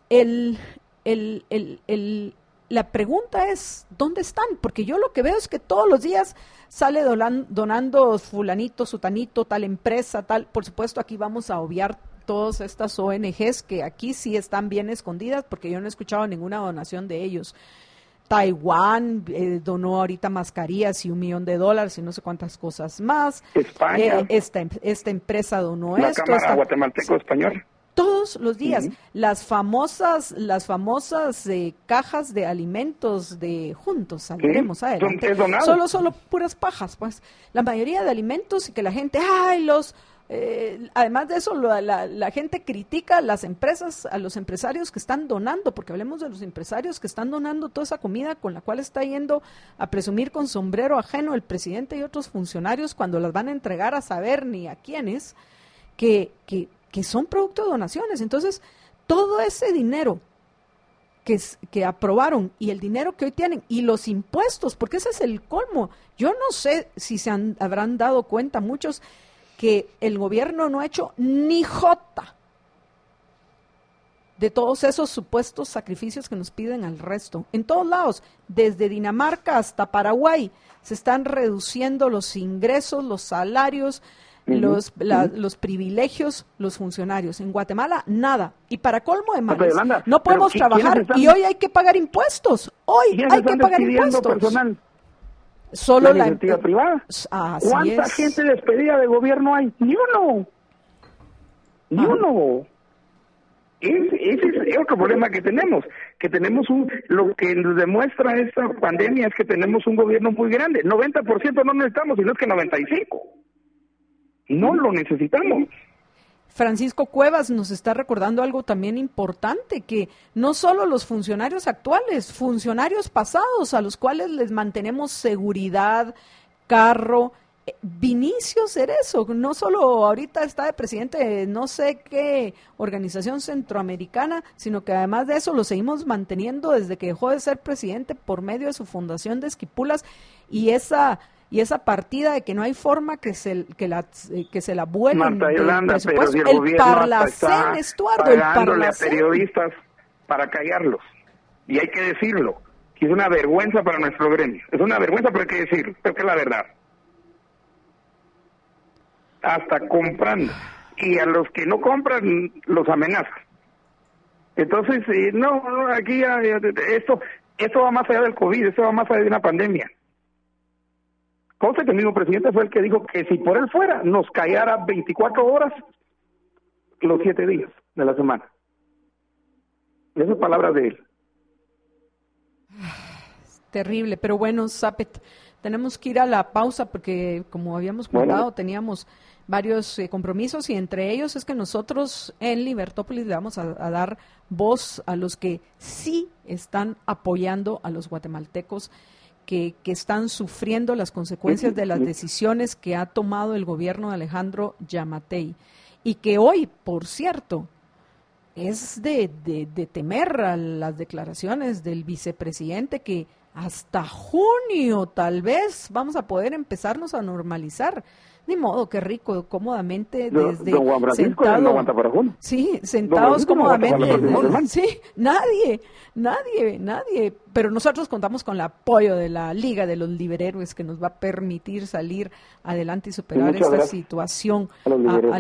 la pregunta es, ¿dónde están? Porque yo lo que veo es que todos los días sale donando fulanito, sutanito, tal empresa, tal. Por supuesto, aquí vamos a obviar todas estas ONGs que aquí sí están bien escondidas porque yo no he escuchado ninguna donación de ellos. Taiwán donó ahorita mascarillas y $1 millón y no sé cuántas cosas más. España. Esta empresa donó la esto. Cámara Guatemalteco Español. Todos los días. Las famosas cajas de alimentos de Juntos Saldremos Adelante. Solo puras pajas, pues. La mayoría de alimentos y que la gente, además de eso, la gente critica a las empresas, a los empresarios que están donando, porque hablemos de los empresarios que están donando toda esa comida con la cual está yendo a presumir con sombrero ajeno el presidente y otros funcionarios cuando las van a entregar a saber ni a quiénes, que son producto de donaciones. Entonces, todo ese dinero que aprobaron y el dinero que hoy tienen y los impuestos, porque ese es el colmo. Yo no sé si habrán dado cuenta muchos que el gobierno no ha hecho ni jota de todos esos supuestos sacrificios que nos piden al resto. En todos lados, desde Dinamarca hasta Paraguay, se están reduciendo los ingresos, los salarios, los privilegios, los funcionarios. En Guatemala, nada. Y para colmo de males, no podemos trabajar y hoy hay que pagar impuestos. Hoy hay que pagar impuestos. Personal? Solo la iniciativa privada. ¿Cuánta gente despedida de gobierno hay? Ni uno. Ese es otro problema que tenemos lo que nos demuestra esta pandemia es que tenemos un gobierno muy grande. 90% no necesitamos, sino es que 95%. No lo necesitamos. Francisco Cuevas nos está recordando algo también importante, que no solo los funcionarios actuales, funcionarios pasados a los cuales les mantenemos seguridad, carro. Vinicio Cerezo, no solo ahorita está de presidente de no sé qué organización centroamericana, sino que además de eso lo seguimos manteniendo desde que dejó de ser presidente por medio de su fundación de Esquipulas y esa partida de que no hay forma que se la vuelen. Marta Yolanda, pero si el Parlacén, Estuardo, el Parlacén. A periodistas para callarlos. Y hay que decirlo, que es una vergüenza para nuestro gremio. Es una vergüenza, pero hay que decirlo, pero que es la verdad. Hasta comprando. Y a los que no compran, los amenazan. Entonces, aquí esto va más allá del COVID, esto va más allá de una pandemia. Cosa que el mismo presidente fue el que dijo que si por él fuera, nos callara 24 horas los 7 días de la semana. Esas palabras de él. Terrible, pero bueno, Zapet, tenemos que ir a la pausa porque, como habíamos comentado, teníamos varios compromisos y entre ellos es que nosotros en Libertópolis le vamos a dar voz a los que sí están apoyando a los guatemaltecos que están sufriendo las consecuencias de las decisiones que ha tomado el gobierno de Alejandro Yamatei y que hoy, por cierto, es de temer a las declaraciones del vicepresidente que hasta junio tal vez vamos a poder empezarnos a normalizar. Ni modo, qué rico, cómodamente desde don Juan Francisco no aguanta para junio. Sí, sentados cómodamente. Sí, nadie. Pero nosotros contamos con el apoyo de la Liga de los Liberhéroes que nos va a permitir salir adelante y superar esta situación a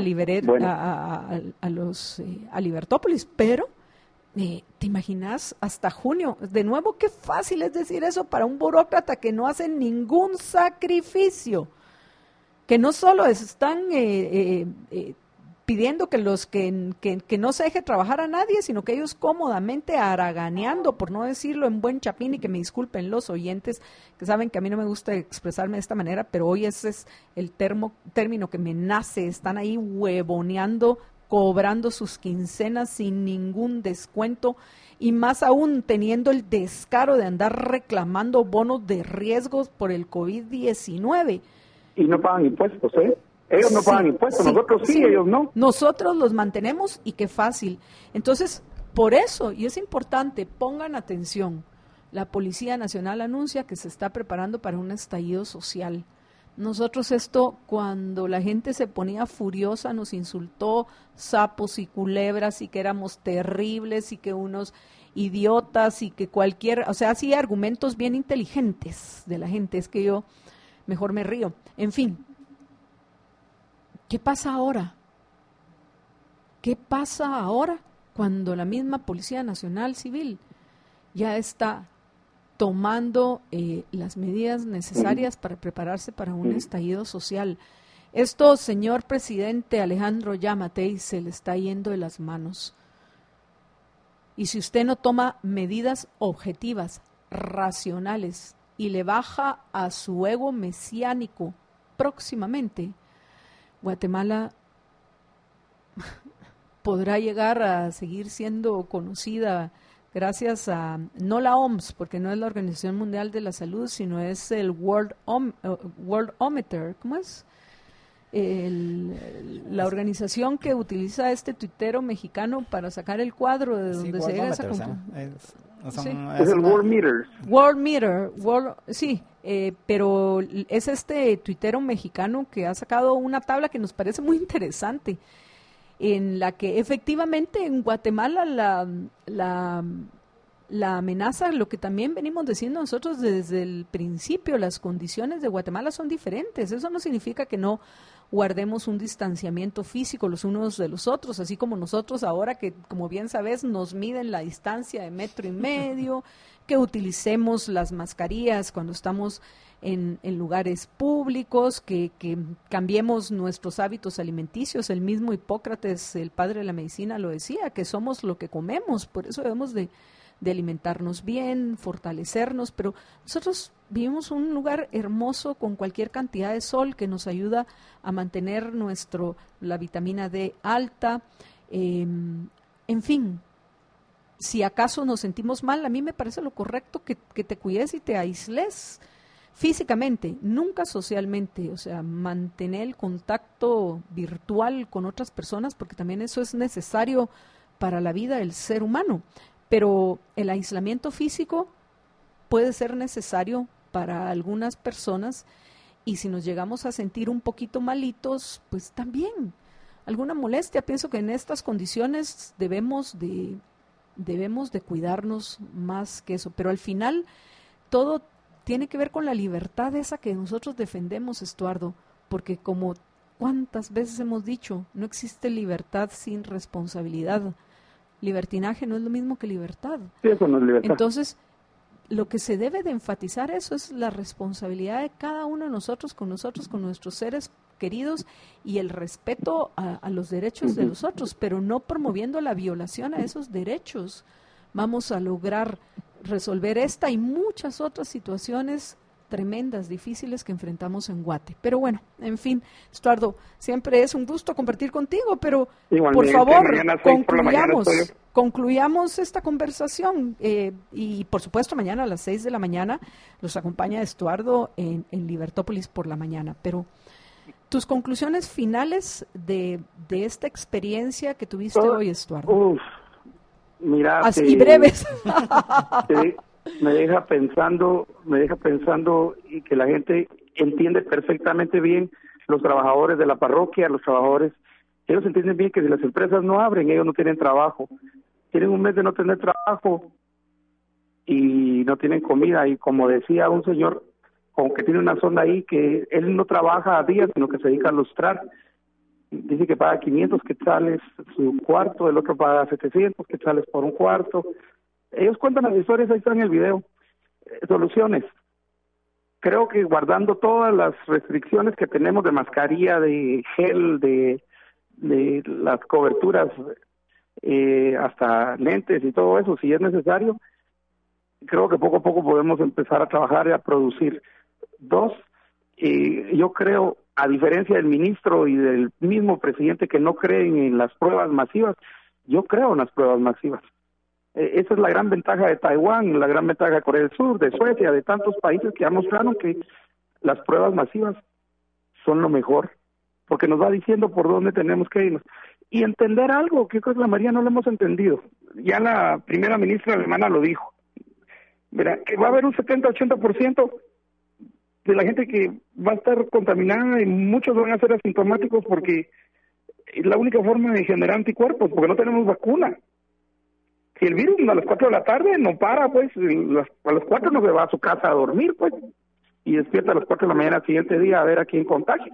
Libertópolis. Pero ¿te imaginas hasta junio? De nuevo, qué fácil es decir eso para un burócrata que no hace ningún sacrificio, que no solo están pidiendo que no se deje trabajar a nadie, sino que ellos cómodamente haraganeando, por no decirlo en buen chapín, y que me disculpen los oyentes que saben que a mí no me gusta expresarme de esta manera, pero hoy ese es el término que me nace. Están ahí huevoneando, cobrando sus quincenas sin ningún descuento, y más aún teniendo el descaro de andar reclamando bonos de riesgos por el COVID-19. Y no pagan impuestos, ¿eh? Ellos no pagan impuestos, nosotros sí, ellos no. Nosotros los mantenemos, y qué fácil. Entonces, por eso, y es importante, pongan atención, la Policía Nacional anuncia que se está preparando para un estallido social. Nosotros esto, cuando la gente se ponía furiosa, nos insultó sapos y culebras, y que éramos terribles, y que unos idiotas, y que así argumentos bien inteligentes de la gente. Es que yo mejor me río. En fin. ¿Qué pasa ahora? ¿Qué pasa ahora cuando la misma Policía Nacional Civil ya está tomando las medidas necesarias para prepararse para un estallido social? Esto, señor presidente Alejandro Yamatei, se le está yendo de las manos. Y si usted no toma medidas objetivas, racionales, y le baja a su ego mesiánico próximamente, Guatemala podrá llegar a seguir siendo conocida gracias a, no la OMS, porque no es la Organización Mundial de la Salud, sino es el Worldometer, ¿cómo es? La organización que utiliza este tuitero mexicano para sacar el cuadro de donde se llega esa conclusión. Es el Worldometer, sí, pero es este tuitero mexicano que ha sacado una tabla que nos parece muy interesante, en la que efectivamente en Guatemala la amenaza, lo que también venimos diciendo nosotros desde el principio, las condiciones de Guatemala son diferentes. Eso no significa que no guardemos un distanciamiento físico los unos de los otros, así como nosotros ahora que, como bien sabes, nos miden la distancia de 1.5 metros, que utilicemos las mascarillas cuando estamos en lugares públicos, que cambiemos nuestros hábitos alimenticios. El mismo Hipócrates, el padre de la medicina, lo decía, que somos lo que comemos, por eso debemos de alimentarnos bien, fortalecernos, pero nosotros vivimos un lugar hermoso con cualquier cantidad de sol que nos ayuda a mantener la vitamina D alta, en fin, si acaso nos sentimos mal, a mí me parece lo correcto que te cuides y te aísles físicamente, nunca socialmente, o sea, mantener el contacto virtual con otras personas, porque también eso es necesario para la vida del ser humano. Pero el aislamiento físico puede ser necesario para algunas personas, y si nos llegamos a sentir un poquito malitos, pues también alguna molestia. Pienso que en estas condiciones debemos de cuidarnos más que eso. Pero al final todo tiene que ver con la libertad esa que nosotros defendemos, Estuardo, porque como cuántas veces hemos dicho, no existe libertad sin responsabilidad. Libertinaje no es lo mismo que libertad. Sí, eso no es libertad. Entonces, lo que se debe de enfatizar eso es la responsabilidad de cada uno de nosotros, con nuestros seres queridos, y el respeto a los derechos de los otros, pero no promoviendo la violación a esos derechos. Vamos a lograr resolver esta y muchas otras situaciones tremendas, difíciles que enfrentamos en Guate. Pero bueno, en fin, Estuardo, siempre es un gusto compartir contigo, pero por favor, concluyamos esta conversación, y por supuesto mañana a las 6 de la mañana los acompaña Estuardo en Libertópolis por la mañana. Pero tus conclusiones finales de esta experiencia que tuviste hoy, Estuardo. Mira, así breves. Me deja pensando y que la gente entiende perfectamente bien, los trabajadores de la parroquia, ellos entienden bien que si las empresas no abren, ellos no tienen trabajo, tienen un mes de no tener trabajo y no tienen comida. Y como decía un señor, como que tiene una zona ahí, que él no trabaja a días, sino que se dedica a lustrar, dice que paga 500 quetzales su cuarto, el otro paga 700 quetzales por un cuarto. Ellos cuentan las historias, ahí está en el video. Soluciones. Creo que guardando todas las restricciones que tenemos de mascarilla, de gel, de de las coberturas, hasta lentes y todo eso, si es necesario. Creo que poco a poco podemos empezar a trabajar y a producir. Dos, yo creo, a diferencia del ministro y del mismo presidente que no creen en las pruebas masivas, yo creo en las pruebas masivas. Esa es la gran ventaja de Taiwán, la gran ventaja de Corea del Sur, de Suecia, de tantos países que ya mostraron que las pruebas masivas son lo mejor, porque nos va diciendo por dónde tenemos que irnos. Y entender algo que creo que la mayoría no lo hemos entendido. Ya la primera ministra alemana lo dijo. Verá, que va a haber un 70-80% de la gente que va a estar contaminada y muchos van a ser asintomáticos porque es la única forma de generar anticuerpos, porque no tenemos vacuna. Si el virus a las 4 de la tarde no para, pues a las 4 no se va a su casa a dormir, pues, y despierta a las 4 de la mañana al siguiente día a ver a quién contagia.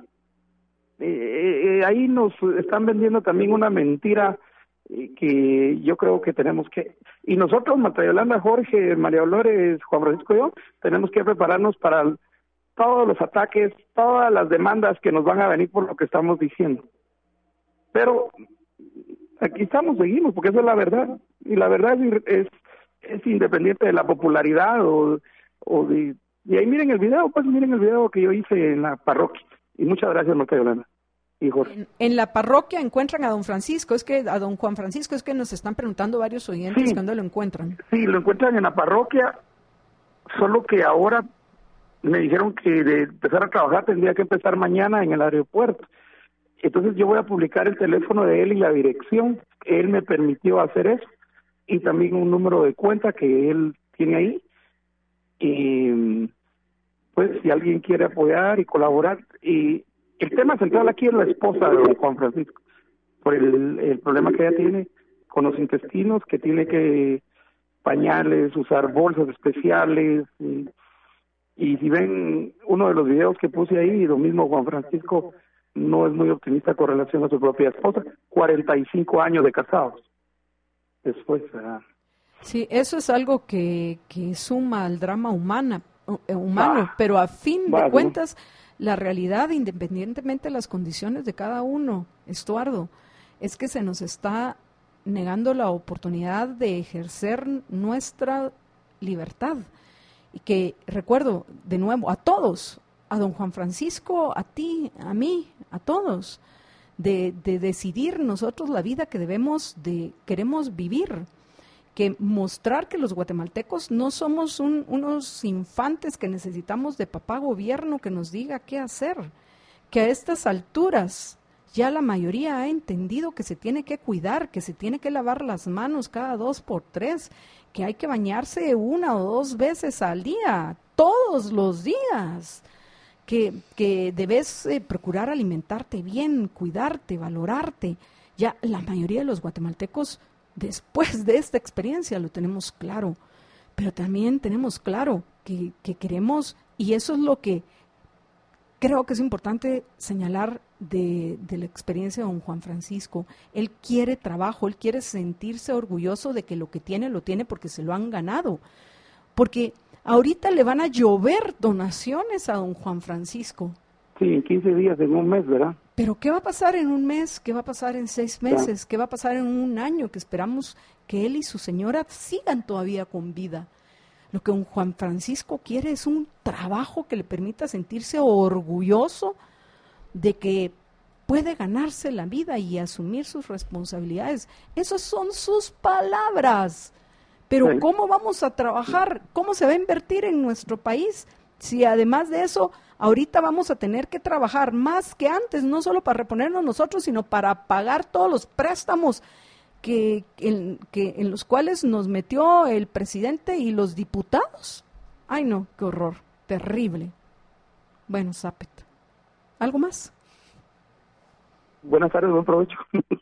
Ahí nos están vendiendo también una mentira que yo creo que tenemos que, y nosotros, Marta Yolanda, Jorge, María Dolores, Juan Francisco y yo, tenemos que prepararnos para todos los ataques, todas las demandas que nos van a venir por lo que estamos diciendo. Pero aquí estamos, seguimos, porque esa es la verdad, y la verdad es independiente de la popularidad o de... Y ahí miren el video, pues miren el video que yo hice en la parroquia. Y muchas gracias, Marta Yolanda. En la parroquia encuentran a don Francisco, a don Juan Francisco, es que nos están preguntando varios oyentes, sí, ¿cuándo lo encuentran? Sí, lo encuentran en la parroquia, solo que ahora me dijeron que de empezar a trabajar tendría que empezar mañana en el aeropuerto. Entonces yo voy a publicar el teléfono de él y la dirección, él me permitió hacer eso, y también un número de cuenta que él tiene ahí, y pues si alguien quiere apoyar y colaborar, y el tema central aquí es la esposa de don Juan Francisco, por el problema que ella tiene con los intestinos, que tiene que pañales, usar bolsas especiales, y si ven uno de los videos que puse ahí, lo mismo Juan Francisco no es muy optimista con relación a su propia esposa, 45 años de casados. Después... Sí, eso es algo que suma al drama humano, pero a fin de cuentas... La realidad, independientemente de las condiciones de cada uno, Estuardo, es que se nos está negando la oportunidad de ejercer nuestra libertad. Y que, recuerdo, de nuevo, a todos, a don Juan Francisco, a ti, a mí, a todos, de decidir nosotros la vida que queremos vivir. Que mostrar que los guatemaltecos no somos unos infantes que necesitamos de papá gobierno que nos diga qué hacer, que a estas alturas ya la mayoría ha entendido que se tiene que cuidar, que se tiene que lavar las manos cada 2 por 3, que hay que bañarse 1 o 2 veces al día, todos los días, que debes procurar alimentarte bien, cuidarte, valorarte. Ya la mayoría de los guatemaltecos después de esta experiencia lo tenemos claro, pero también tenemos claro que queremos, y eso es lo que creo que es importante señalar de la experiencia de don Juan Francisco. Él quiere trabajo, él quiere sentirse orgulloso de que lo que tiene lo tiene porque se lo han ganado, porque ahorita le van a llover donaciones a don Juan Francisco. Sí, en 15 días, en un mes, ¿verdad? Pero ¿qué va a pasar en un mes? ¿Qué va a pasar en 6 meses? ¿Qué va a pasar en un año? Que esperamos que él y su señora sigan todavía con vida. Lo que un Juan Francisco quiere es un trabajo que le permita sentirse orgulloso de que puede ganarse la vida y asumir sus responsabilidades. Esas son sus palabras. Pero sí, ¿cómo vamos a trabajar? ¿Cómo se va a invertir en nuestro país? Si además de eso, ahorita vamos a tener que trabajar más que antes, no solo para reponernos nosotros, sino para pagar todos los préstamos en los cuales nos metió el presidente y los diputados. Ay no, qué horror, terrible. Bueno, Zapet, ¿algo más? Buenas tardes, buen provecho.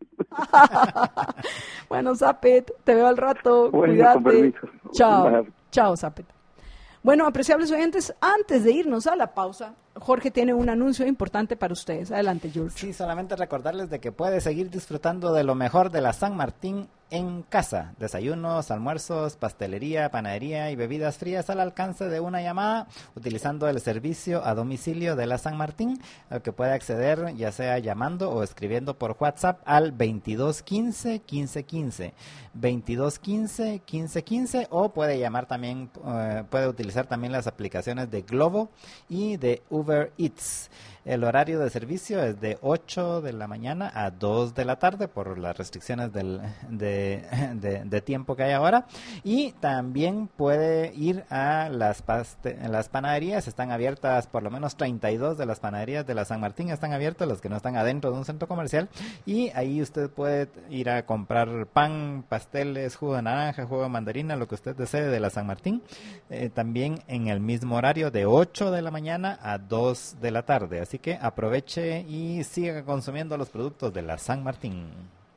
Bueno, Zapet, te veo al rato, bueno, cuídate. Chao, chao, Zapet. Bueno, apreciables oyentes, antes de irnos a la pausa, Jorge tiene un anuncio importante para ustedes. Adelante, George. Sí, solamente recordarles de que puede seguir disfrutando de lo mejor de la San Martín en casa. Desayunos, almuerzos, pastelería, panadería y bebidas frías al alcance de una llamada, utilizando el servicio a domicilio de la San Martín, al que puede acceder ya sea llamando o escribiendo por WhatsApp al 2215 1515, 2215 1515, o puede llamar también, puede utilizar también las aplicaciones de Glovo y de Uber Eats. El horario de servicio es de 8 de la mañana a 2 de la tarde por las restricciones de tiempo que hay ahora. Y también puede ir a las panaderías. Están abiertas, por lo menos 32 de las panaderías de la San Martín están abiertas, las que no están adentro de un centro comercial. Y ahí usted puede ir a comprar pan, pasteles, jugo de naranja, jugo de mandarina, lo que usted desee de la San Martín. También en el mismo horario de 8 de la mañana a 2 de la tarde. Así que aproveche y siga consumiendo los productos de la San Martín.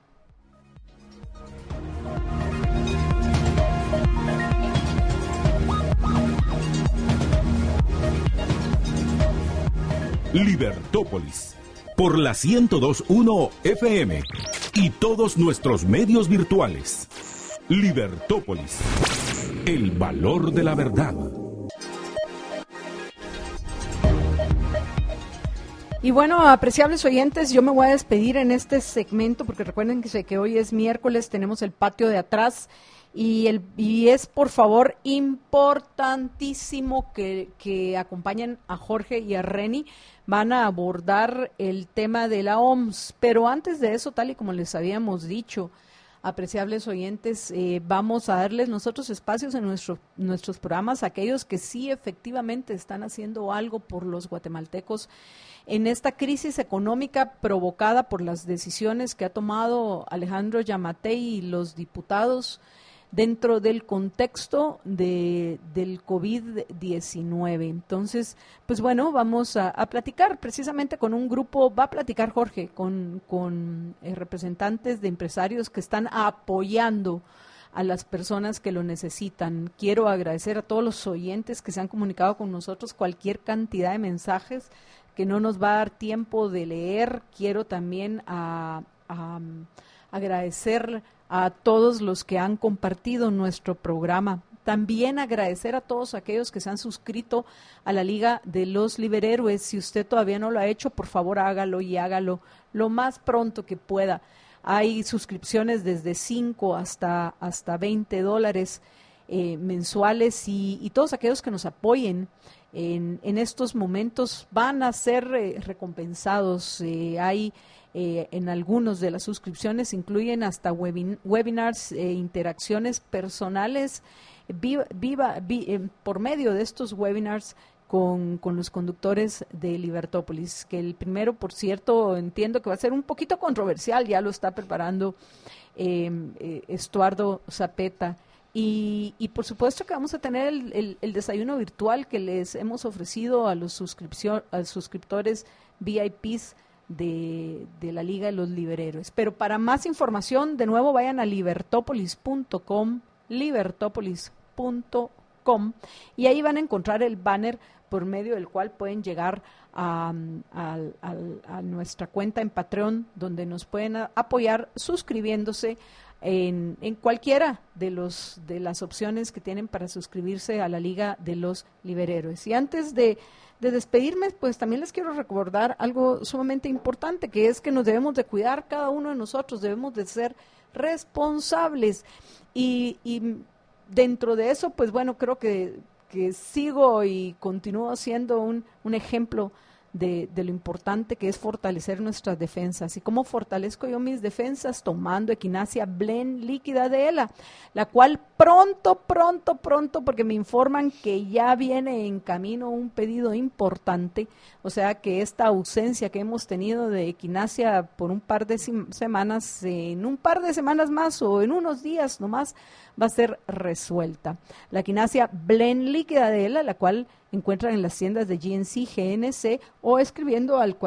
Libertópolis, por la 102.1 FM y todos nuestros medios virtuales. Libertópolis, el valor de la verdad. Y bueno, apreciables oyentes, yo me voy a despedir en este segmento porque recuerden que hoy es miércoles, tenemos el patio de atrás y es por favor importantísimo que acompañen a Jorge y a Reni. Van a abordar el tema de la OMS, pero antes de eso, tal y como les habíamos dicho, apreciables oyentes, vamos a darles nosotros espacios en nuestros programas a aquellos que sí efectivamente están haciendo algo por los guatemaltecos en esta crisis económica provocada por las decisiones que ha tomado Alejandro Yamatei y los diputados dentro del contexto del COVID-19. Entonces, pues bueno, vamos a platicar precisamente con un grupo, va a platicar Jorge, con representantes de empresarios que están apoyando a las personas que lo necesitan. Quiero agradecer a todos los oyentes que se han comunicado con nosotros, cualquier cantidad de mensajes que no nos va a dar tiempo de leer. Quiero también agradecer a todos los que han compartido nuestro programa. También agradecer a todos aquellos que se han suscrito a la Liga de los Liberhéroes. Si usted todavía no lo ha hecho, por favor hágalo y hágalo lo más pronto que pueda. Hay suscripciones desde 5 hasta $20 mensuales y todos aquellos que nos apoyen en estos momentos van a ser recompensados. Hay en algunos de las suscripciones incluyen hasta webinars, interacciones personales por medio de estos webinars con los conductores de Libertópolis, que el primero, por cierto, entiendo que va a ser un poquito controversial, ya lo está preparando Estuardo Zapeta. Y por supuesto que vamos a tener el desayuno virtual que les hemos ofrecido a los suscriptores VIPs de la Liga de los Liberhéroes. Pero para más información, de nuevo, vayan a libertopolis.com, libertopolis.com, y ahí van a encontrar el banner por medio del cual pueden llegar a nuestra cuenta en Patreon, donde nos pueden apoyar suscribiéndose en cualquiera de las opciones que tienen para suscribirse a la Liga de los Liberhéroes. Y antes de despedirme, pues también les quiero recordar algo sumamente importante, que es que nos debemos de cuidar cada uno de nosotros, debemos de ser responsables y dentro de eso, pues bueno, creo que sigo y continúo siendo un ejemplo de lo importante que es fortalecer nuestras defensas. ¿Y cómo fortalezco yo mis defensas? Tomando Equinacia Blend líquida de ELA, la cual pronto, porque me informan que ya viene en camino un pedido importante, o sea que esta ausencia que hemos tenido de Equinacia por un par de semanas, en un par de semanas más o en unos días nomás, va a ser resuelta. La Equinacia Blend líquida de ELA, la cual encuentran en las tiendas de GNC, GNC o escribiendo al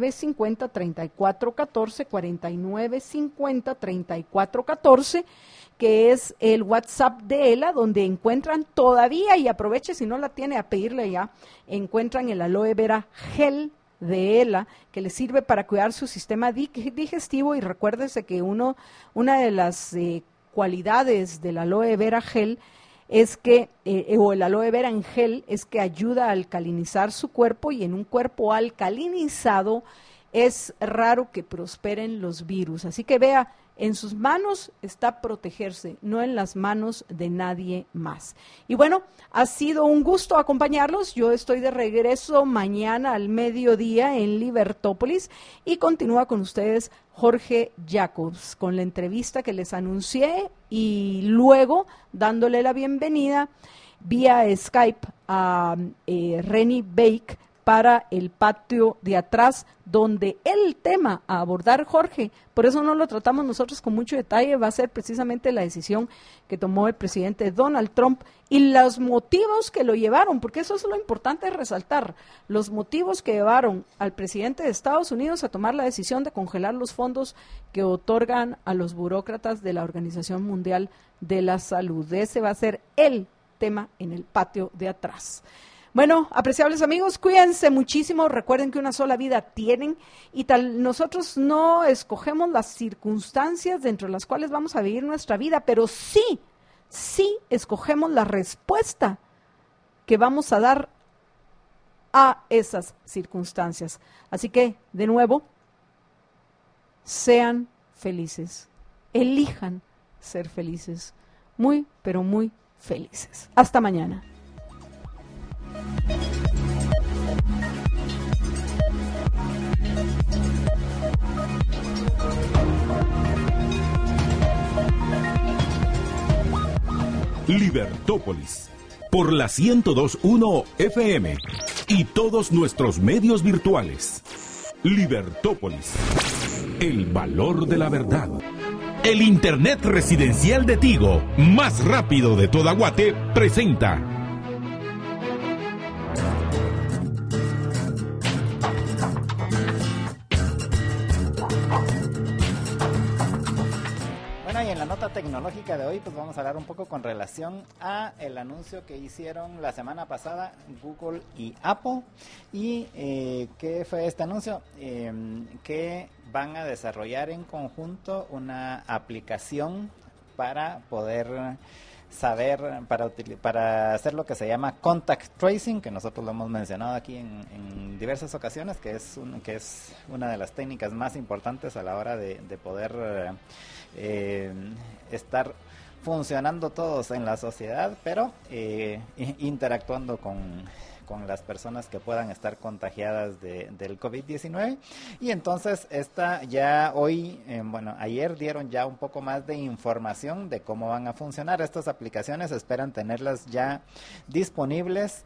4950-3414, 4950-3414, que es el WhatsApp de ELA, donde encuentran todavía, y aproveche si no la tiene a pedirle ya, encuentran el aloe vera gel de ELA, que le sirve para cuidar su sistema digestivo. Y recuérdese que una de las cualidades del aloe vera gel es que, o el aloe vera en gel, es que ayuda a alcalinizar su cuerpo, y en un cuerpo alcalinizado es raro que prosperen los virus. Así que vea, en sus manos está protegerse, no en las manos de nadie más. Y bueno, ha sido un gusto acompañarlos. Yo estoy de regreso mañana al mediodía en Libertópolis y continúa con ustedes Jorge Jacobs con la entrevista que les anuncié, y luego dándole la bienvenida vía Skype a Renny Bake para el patio de atrás, donde el tema a abordar, Jorge, por eso no lo tratamos nosotros con mucho detalle, va a ser precisamente la decisión que tomó el presidente Donald Trump y los motivos que lo llevaron, porque eso es lo importante resaltar, los motivos que llevaron al presidente de Estados Unidos a tomar la decisión de congelar los fondos que otorgan a los burócratas de la Organización Mundial de la Salud. Ese va a ser el tema en el patio de atrás. Bueno, apreciables amigos, cuídense muchísimo, recuerden que una sola vida tienen, y nosotros no escogemos las circunstancias dentro de las cuales vamos a vivir nuestra vida, pero sí escogemos la respuesta que vamos a dar a esas circunstancias. Así que, de nuevo, sean felices, elijan ser felices, muy, pero muy felices. Hasta mañana. Libertópolis, por la 102.1 FM y todos nuestros medios virtuales. Libertópolis, el valor de la verdad. El Internet residencial de Tigo, más rápido de toda Guate, presenta tecnológica de hoy, pues vamos a hablar un poco con relación a el anuncio que hicieron la semana pasada Google y Apple. Y ¿qué fue este anuncio? Que van a desarrollar en conjunto una aplicación para poder saber, para hacer lo que se llama contact tracing, que nosotros lo hemos mencionado aquí en diversas ocasiones, que es una de las técnicas más importantes a la hora de poder estar funcionando todos en la sociedad, pero interactuando con las personas que puedan estar contagiadas del COVID-19. Y entonces ayer dieron ya un poco más de información de cómo van a funcionar estas aplicaciones. Esperan tenerlas ya disponibles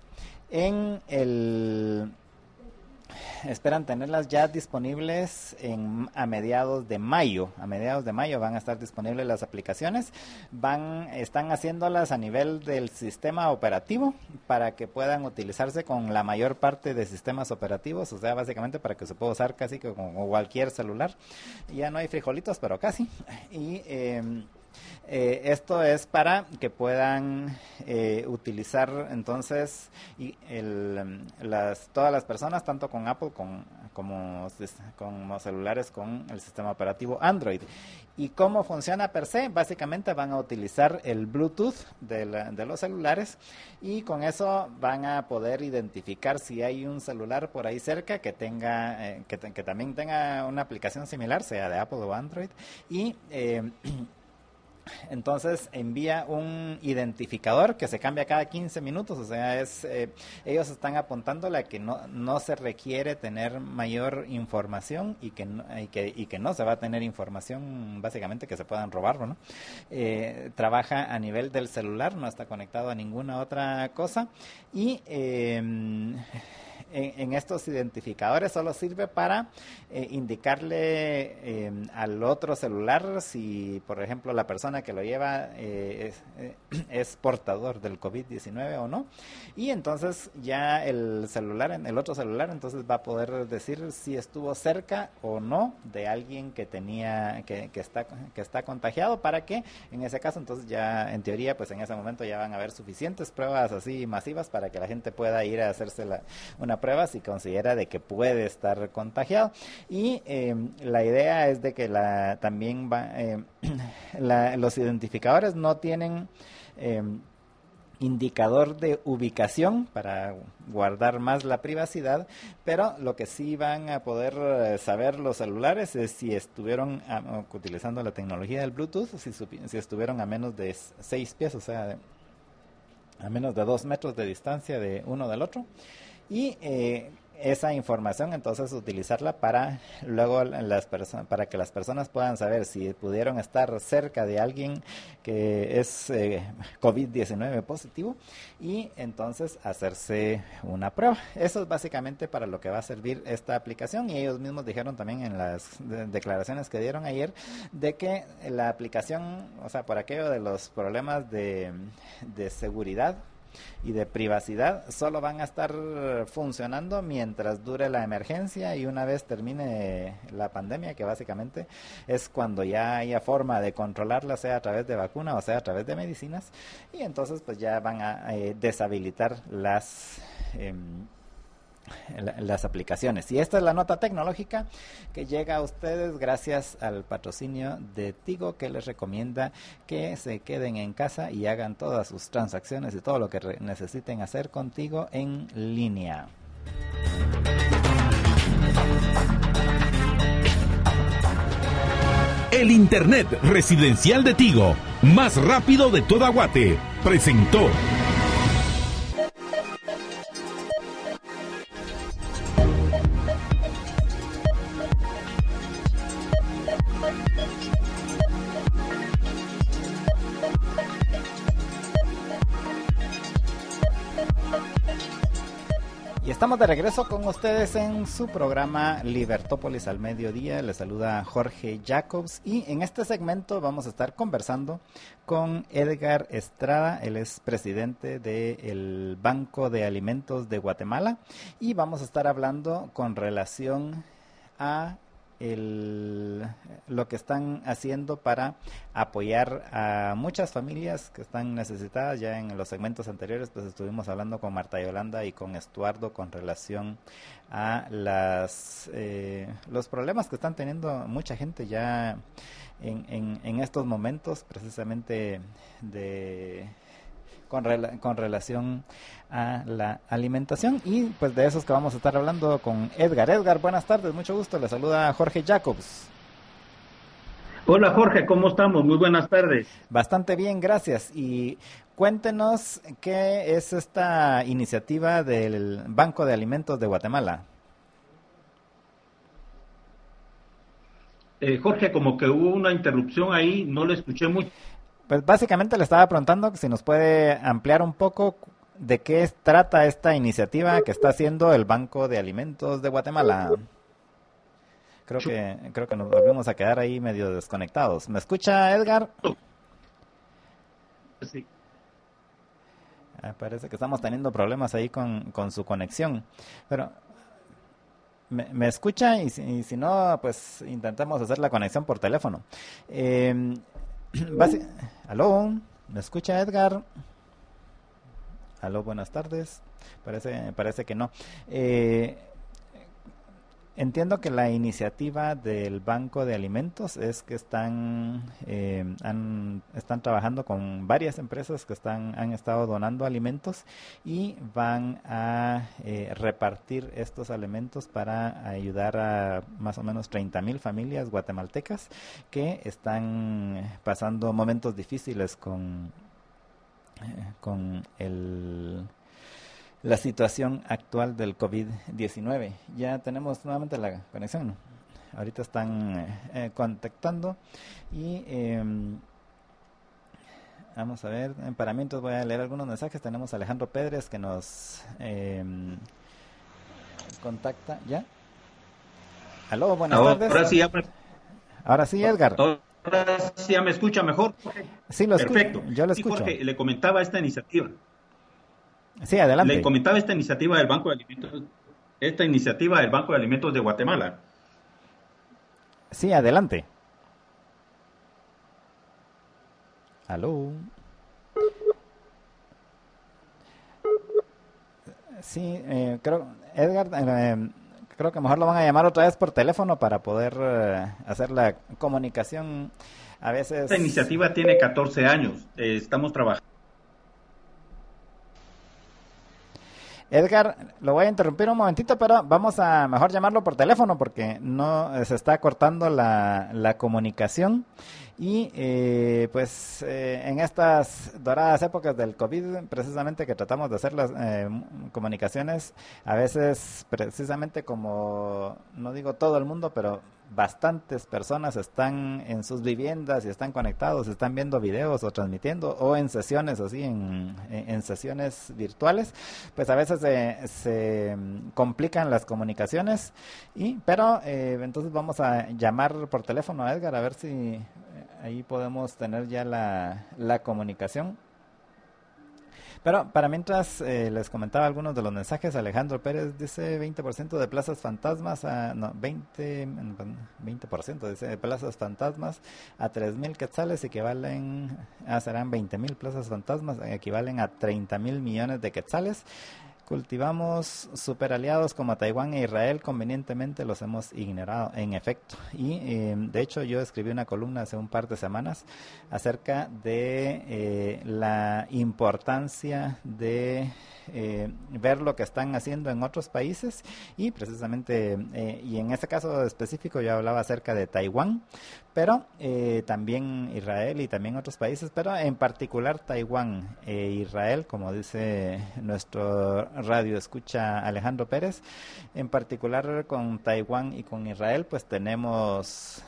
a mediados de mayo. A mediados de mayo van a estar disponibles las aplicaciones. Están haciéndolas a nivel del sistema operativo para que puedan utilizarse con la mayor parte de sistemas operativos, o sea, básicamente para que se pueda usar casi que con cualquier celular. Ya no hay frijolitos, pero casi. Y esto es para que puedan utilizar entonces todas las personas, tanto con Apple como celulares con el sistema operativo Android. ¿Y cómo funciona per se? Básicamente van a utilizar el Bluetooth de los celulares, y con eso van a poder identificar si hay un celular por ahí cerca que tenga que también tenga una aplicación similar, sea de Apple o Android, y entonces envía un identificador que se cambia cada 15 minutos, o sea, ellos están apuntándole a que no se requiere tener mayor información y que no se va a tener información básicamente que se puedan robar, ¿no? Trabaja a nivel del celular, no está conectado a ninguna otra cosa, y en estos identificadores solo sirve para indicarle al otro celular si, por ejemplo, la persona que lo lleva es portador del COVID-19 o no. Y entonces ya el otro celular, entonces va a poder decir si estuvo cerca o no de alguien que está contagiado, para que en ese caso entonces ya en teoría pues en ese momento ya van a haber suficientes pruebas así masivas para que la gente pueda ir a hacerse una prueba si considera de que puede estar contagiado. Y la idea es de que también los identificadores no tienen indicador de ubicación para guardar más la privacidad, pero lo que sí van a poder saber los celulares es si estuvieron utilizando la tecnología del Bluetooth, si estuvieron a menos de 6 pies, o sea, a menos de 2 metros de distancia de uno del otro. Y esa información entonces utilizarla para luego para que las personas puedan saber si pudieron estar cerca de alguien que es COVID-19 positivo y entonces hacerse una prueba. Eso es básicamente para lo que va a servir esta aplicación, y ellos mismos dijeron también en las declaraciones que dieron ayer de que la aplicación, o sea, por aquello de los problemas de seguridad y de privacidad, solo van a estar funcionando mientras dure la emergencia, y una vez termine la pandemia, que básicamente es cuando ya haya forma de controlarla, sea a través de vacuna o sea a través de medicinas, y entonces pues ya van a deshabilitar las aplicaciones. Y esta es la nota tecnológica que llega a ustedes gracias al patrocinio de Tigo, que les recomienda que se queden en casa y hagan todas sus transacciones y todo lo que necesiten hacer con Tigo en línea. El Internet residencial de Tigo, más rápido de toda Guate, presentó. Estamos de regreso con ustedes en su programa Libertópolis al Mediodía. Les saluda Jorge Jacobs, y en este segmento vamos a estar conversando con Edgar Estrada. Él es presidente del Banco de Alimentos de Guatemala, y vamos a estar hablando con relación a lo que están haciendo para apoyar a muchas familias que están necesitadas. Ya en los segmentos anteriores pues estuvimos hablando con Marta Yolanda y con Estuardo con relación a los problemas que están teniendo mucha gente ya en estos momentos, precisamente con relación a la alimentación, y pues de eso es que vamos a estar hablando con Edgar. Edgar, buenas tardes, mucho gusto, le saluda Jorge Jacobs. Hola Jorge, ¿cómo estamos? Muy buenas tardes. Bastante bien, gracias. Y cuéntenos qué es esta iniciativa del Banco de Alimentos de Guatemala. Jorge, como que hubo una interrupción ahí, no le escuché mucho. Pues básicamente le estaba preguntando si nos puede ampliar un poco de qué trata esta iniciativa que está haciendo el Banco de Alimentos de Guatemala. Creo que nos volvimos a quedar ahí medio desconectados. ¿Me escucha, Edgar? Sí. Parece que estamos teniendo problemas ahí con su conexión. Pero ¿me escucha? Y si no, pues intentemos hacer la conexión por teléfono. ¿Aló? ¿Me escucha, Edgar? ¿Aló? Buenas tardes. Parece que no. Entiendo que la iniciativa del Banco de Alimentos es que están trabajando con varias empresas que han estado donando alimentos, y van a repartir estos alimentos para ayudar a más o menos 30,000 familias guatemaltecas que están pasando momentos difíciles con la situación actual del COVID-19. Ya tenemos nuevamente la conexión. Ahorita están contactando, y vamos a ver. Para mí entonces voy a leer algunos mensajes. Tenemos a Alejandro Pérez que nos contacta, ¿ya? Aló, buenas tardes. Ahora sí, Edgar. Ahora sí ya me escucha mejor. Sí, lo escucho. Perfecto. Yo lo Sí, escucho. Jorge, le comentaba esta iniciativa. Sí, adelante. Le comentaba esta iniciativa del Banco de Alimentos de Guatemala. Sí, adelante. Aló. Sí, creo, Edgar, creo que mejor lo van a llamar otra vez por teléfono para poder hacer la comunicación. A veces... Esta iniciativa tiene 14 años. Estamos trabajando. Edgar, lo voy a interrumpir un momentito, pero vamos a mejor llamarlo por teléfono porque no se está cortando la comunicación. Y pues en estas doradas épocas del COVID, precisamente que tratamos de hacer las comunicaciones, a veces precisamente como, no digo todo el mundo, pero bastantes personas están en sus viviendas y están conectados, están viendo videos o transmitiendo o en sesiones así, en sesiones virtuales, pues a veces se complican las comunicaciones, pero entonces vamos a llamar por teléfono a Edgar a ver si ahí podemos tener ya la comunicación. Pero para mientras les comentaba algunos de los mensajes. Alejandro Pérez dice 20% de plazas fantasmas, 20% dice de plazas fantasmas a 3,000 quetzales equivalen, serán 20,000 plazas fantasmas, equivalen a 30,000 millones de quetzales. Cultivamos superaliados como Taiwán e Israel, convenientemente los hemos ignorado, en efecto. Y de hecho yo escribí una columna hace un par de semanas acerca de la importancia de ver lo que están haciendo en otros países y precisamente, y en este caso específico yo hablaba acerca de Taiwán, pero también Israel y también otros países, pero en particular Taiwán e Israel, como dice nuestro radio escucha Alejandro Pérez, en particular con Taiwán y con Israel, pues hemos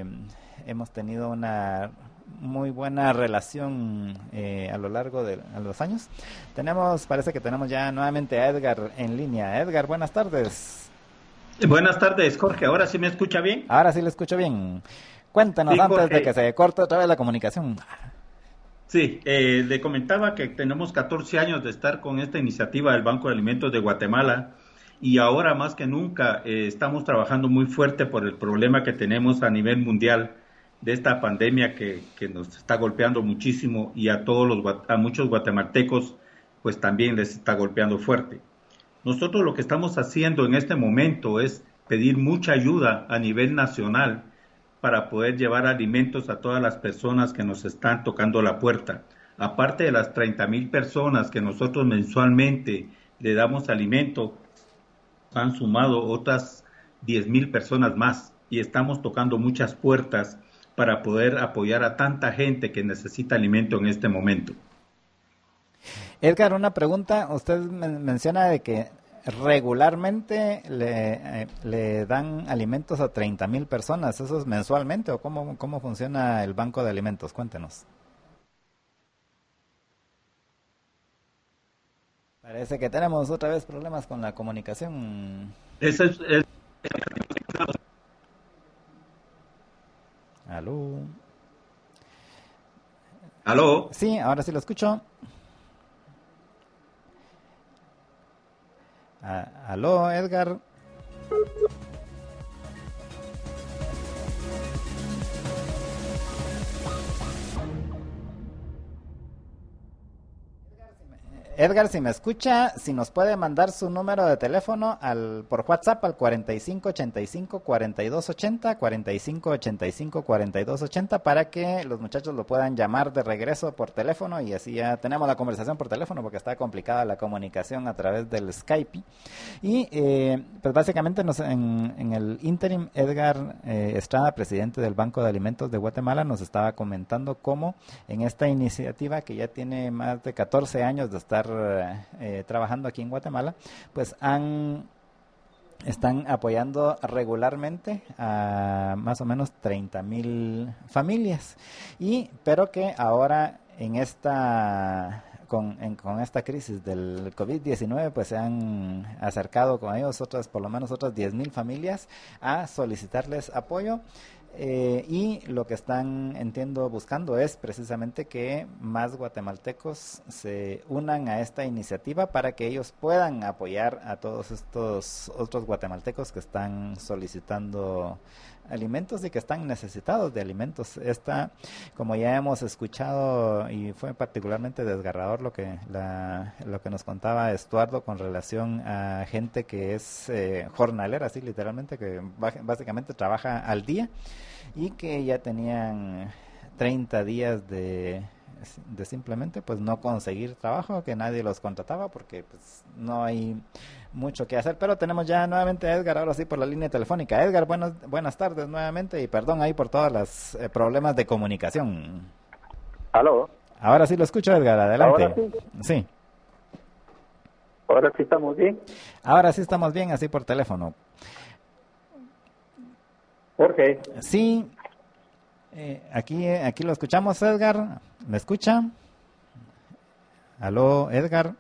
tenido una muy buena relación a lo largo de los años. Parece que tenemos ya nuevamente a Edgar en línea. Edgar, buenas tardes. Buenas tardes, Jorge. ¿Ahora sí me escucha bien? Ahora sí le escucho bien. Cuéntanos Sí, antes Jorge, de que se corte otra vez la comunicación. Sí, le comentaba que tenemos 14 años de estar con esta iniciativa del Banco de Alimentos de Guatemala y ahora más que nunca estamos trabajando muy fuerte por el problema que tenemos a nivel mundial de esta pandemia que nos está golpeando muchísimo y a muchos guatemaltecos pues también les está golpeando fuerte. Nosotros lo que estamos haciendo en este momento es pedir mucha ayuda a nivel nacional para poder llevar alimentos a todas las personas que nos están tocando la puerta. Aparte de las 30,000 personas que nosotros mensualmente le damos alimento, han sumado otras 10,000 personas más y estamos tocando muchas puertas para poder apoyar a tanta gente que necesita alimento en este momento. Edgar, una pregunta. Usted menciona de que regularmente le dan alimentos a 30,000 personas. ¿Eso es mensualmente o cómo funciona el banco de alimentos? Cuéntenos. Parece que tenemos otra vez problemas con la comunicación. ¿Aló? ¿Aló? Sí, ahora sí lo escucho. ¿Aló, Edgar? Edgar, si me escucha, si nos puede mandar su número de teléfono por WhatsApp al 4585-4280, 4585-4280, para que los muchachos lo puedan llamar de regreso por teléfono y así ya tenemos la conversación por teléfono porque está complicada la comunicación a través del Skype. Y pues básicamente en el interim, Edgar Estrada, presidente del Banco de Alimentos de Guatemala, nos estaba comentando cómo en esta iniciativa que ya tiene más de 14 años de estar trabajando aquí en Guatemala, pues están apoyando regularmente a más o menos 30,000 familias, pero que ahora en esta con esta crisis del COVID-19, pues se han acercado con ellos por lo menos otras 10,000 familias a solicitarles apoyo. Y lo que están, entiendo, buscando es precisamente que más guatemaltecos se unan a esta iniciativa para que ellos puedan apoyar a todos estos otros guatemaltecos que están solicitando alimentos y que están necesitados de alimentos. Como ya hemos escuchado, y fue particularmente desgarrador lo que nos contaba Estuardo con relación a gente que es jornalera, así literalmente, que básicamente trabaja al día y que ya tenían 30 días de simplemente pues no conseguir trabajo, que nadie los contrataba porque pues no hay mucho que hacer. Pero tenemos ya nuevamente a Edgar, ahora sí, por la línea telefónica. Edgar, buenas tardes nuevamente, y perdón ahí por todos los problemas de comunicación. ¿Aló? Ahora sí lo escucho, Edgar, adelante. ¿Ahora sí? Sí. ¿Ahora sí estamos bien? Ahora sí estamos bien, así por teléfono. Jorge. Sí, aquí lo escuchamos, Edgar. ¿Me escucha? ¿Aló, Edgar?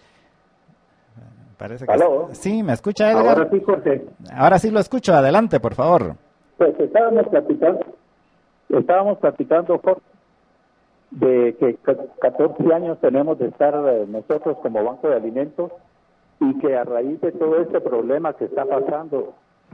Parece que ¿Aló? Sí, ¿me escucha, Edgar? Ahora sí, Jorge. Ahora sí lo escucho, adelante, por favor. Pues estábamos platicando, Jorge, de que 14 años tenemos de estar nosotros como Banco de Alimentos, y que a raíz de todo este problema que está pasando...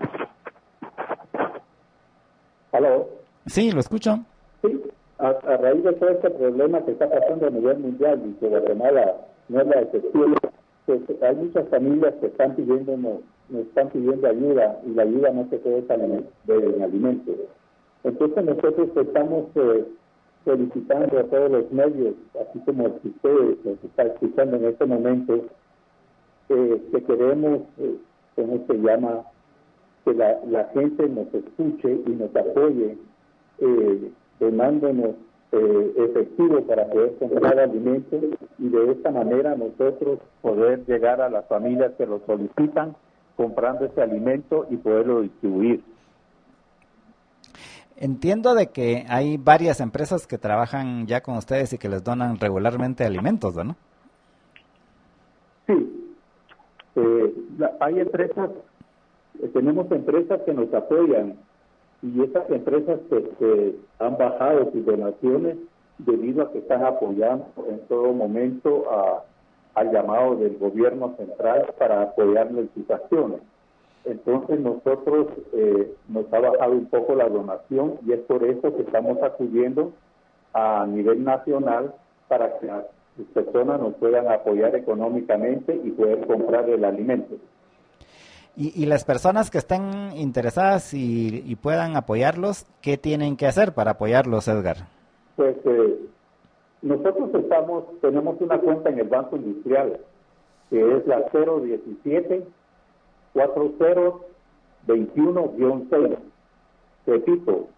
¿Aló? Sí, lo escucho. Sí, a raíz de todo este problema que está pasando a nivel mundial, y que Guatemala no es la excepción, pues hay muchas familias que nos están pidiendo ayuda, y la ayuda no se puede en alimentos. Entonces nosotros estamos solicitando a todos los medios, así como ustedes nos están escuchando en este momento, que queremos, ¿cómo se llama?, que la gente nos escuche y nos apoye, donándonos efectivo para poder comprar alimentos, y de esta manera nosotros poder llegar a las familias que lo solicitan comprando ese alimento y poderlo distribuir. Entiendo de que hay varias empresas que trabajan ya con ustedes y que les donan regularmente alimentos, ¿no? Sí, hay empresas, tenemos empresas que nos apoyan, y esas empresas que han bajado sus donaciones debido a que están apoyando en todo momento al llamado del gobierno central para apoyarles sus acciones. Entonces nosotros nos ha bajado un poco la donación, y es por eso que estamos acudiendo a nivel nacional para que las personas nos puedan apoyar económicamente y poder comprar el alimento. Y las personas que estén interesadas y puedan apoyarlos, ¿qué tienen que hacer para apoyarlos, Edgar? Pues nosotros tenemos una cuenta en el Banco Industrial, que es la 017-4021-6. Repito,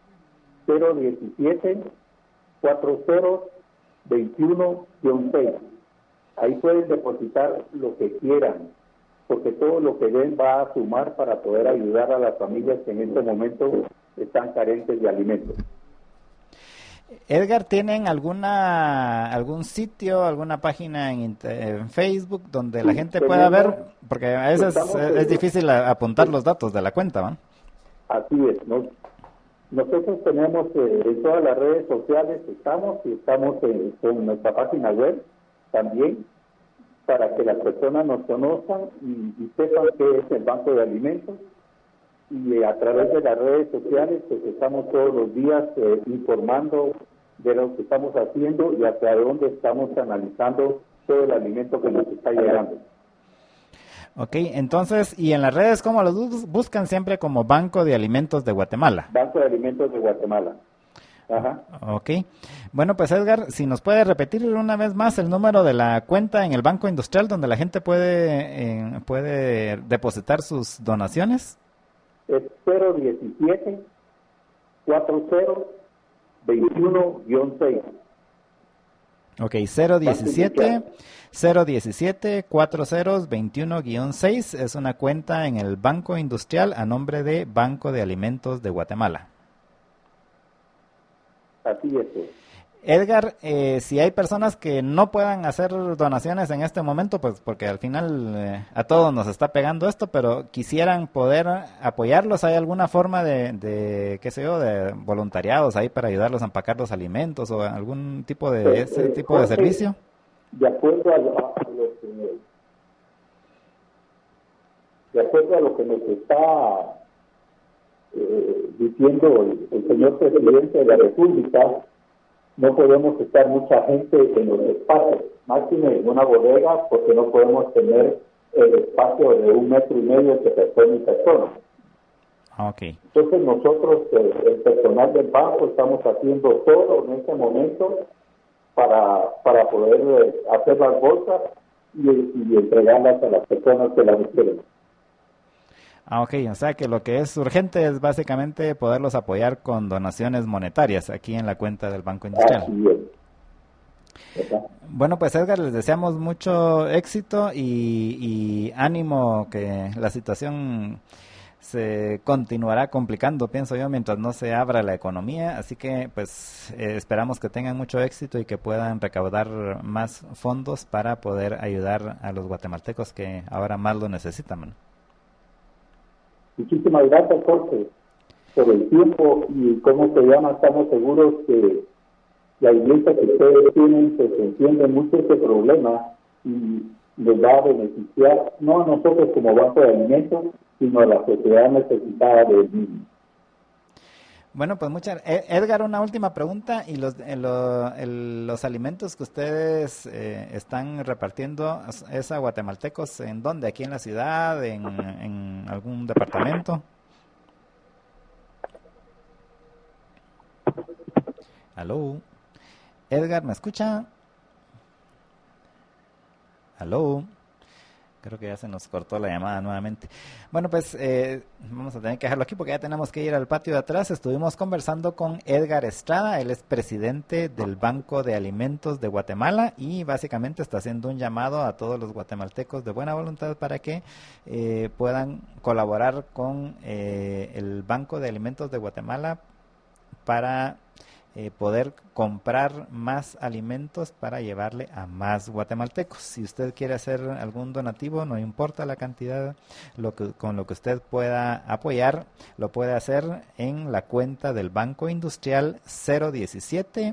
017-4021-6. Ahí pueden depositar lo que quieran, porque todo lo que den va a sumar para poder ayudar a las familias que en este momento están carentes de alimentos. Edgar, ¿tienen algún sitio, alguna página en Facebook donde la gente pueda ver? Porque a veces es difícil apuntar los datos de la cuenta, ¿no? Así es. Nosotros tenemos en todas las redes sociales, estamos con nuestra página web también, para que las personas nos conozcan y sepan qué es el Banco de Alimentos. Y a través de las redes sociales, pues estamos todos los días informando de lo que estamos haciendo y hacia dónde estamos analizando todo el alimento que nos está llegando. Ok, entonces, ¿y en las redes cómo los buscan? Siempre como Banco de Alimentos de Guatemala. Banco de Alimentos de Guatemala. Ajá. Ok. Bueno, pues Edgar, si nos puede repetir una vez más el número de la cuenta en el Banco Industrial donde la gente puede depositar sus donaciones. Es 017-4021-6. Ok, 017-4021-6 es una cuenta en el Banco Industrial a nombre de Banco de Alimentos de Guatemala. Así es. Edgar, si hay personas que no puedan hacer donaciones en este momento, pues porque al final a todos nos está pegando esto, pero quisieran poder apoyarlos, ¿hay alguna forma de qué sé yo, de voluntariados ahí para ayudarlos a empacar los alimentos o algún tipo de ese tipo de servicio? De acuerdo a lo que nos está diciendo el señor presidente de la República, no podemos estar mucha gente en los espacios, máximo en una bodega, porque no podemos tener el espacio de 1,5 metros entre persona y persona. Okay. Entonces nosotros, el personal del banco, estamos haciendo todo en este momento para poder hacer las bolsas y entregarlas a las personas que las requieren. Ok, o sea que lo que es urgente es básicamente poderlos apoyar con donaciones monetarias aquí en la cuenta del Banco Industrial. Así es. Bueno, pues Edgar, les deseamos mucho éxito y ánimo, que la situación se continuará complicando, pienso yo, mientras no se abra la economía, así que pues esperamos que tengan mucho éxito y que puedan recaudar más fondos para poder ayudar a los guatemaltecos que ahora más lo necesitan, ¿no? Muchísimas gracias, Jorge, por el tiempo y cómo se llama. Estamos seguros que la iglesia que ustedes tienen pues entiende mucho este problema y les va a beneficiar, no a nosotros como Banco de Alimentos, sino a la sociedad necesitada del mismo. Bueno, pues Edgar, una última pregunta. ¿Y los alimentos que ustedes están repartiendo es a guatemaltecos en dónde? ¿Aquí en la ciudad? ¿En algún departamento? ¿Aló? Edgar, ¿me escucha? ¿Aló? Creo que ya se nos cortó la llamada nuevamente. Bueno, pues vamos a tener que dejarlo aquí porque ya tenemos que ir al patio de atrás. Estuvimos conversando con Edgar Estrada, él es presidente del Banco de Alimentos de Guatemala y básicamente está haciendo un llamado a todos los guatemaltecos de buena voluntad para que puedan colaborar con el Banco de Alimentos de Guatemala para poder comprar más alimentos para llevarle a más guatemaltecos. Si usted quiere hacer algún donativo, no importa la cantidad, con lo que usted pueda apoyar, lo puede hacer en la cuenta del Banco Industrial 017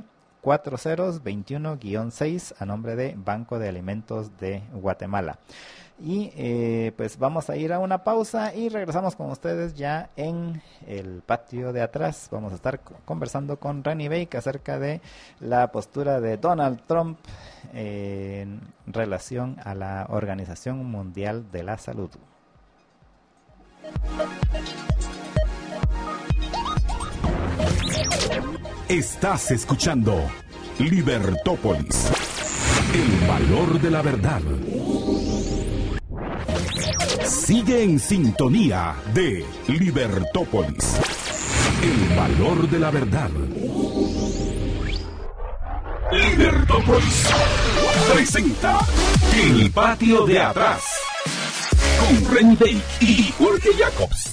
4021-6 a nombre de Banco de Alimentos de Guatemala. Y pues vamos a ir a una pausa y regresamos con ustedes ya en el patio de atrás. Vamos a estar conversando con Rani Bake acerca de la postura de Donald Trump en relación a la Organización Mundial de la Salud. Estás escuchando Libertópolis, el valor de la verdad. Sigue en sintonía de Libertópolis, el valor de la verdad. Libertópolis presenta El Patio de Atrás con Reni Bake y Jorge Jacobs.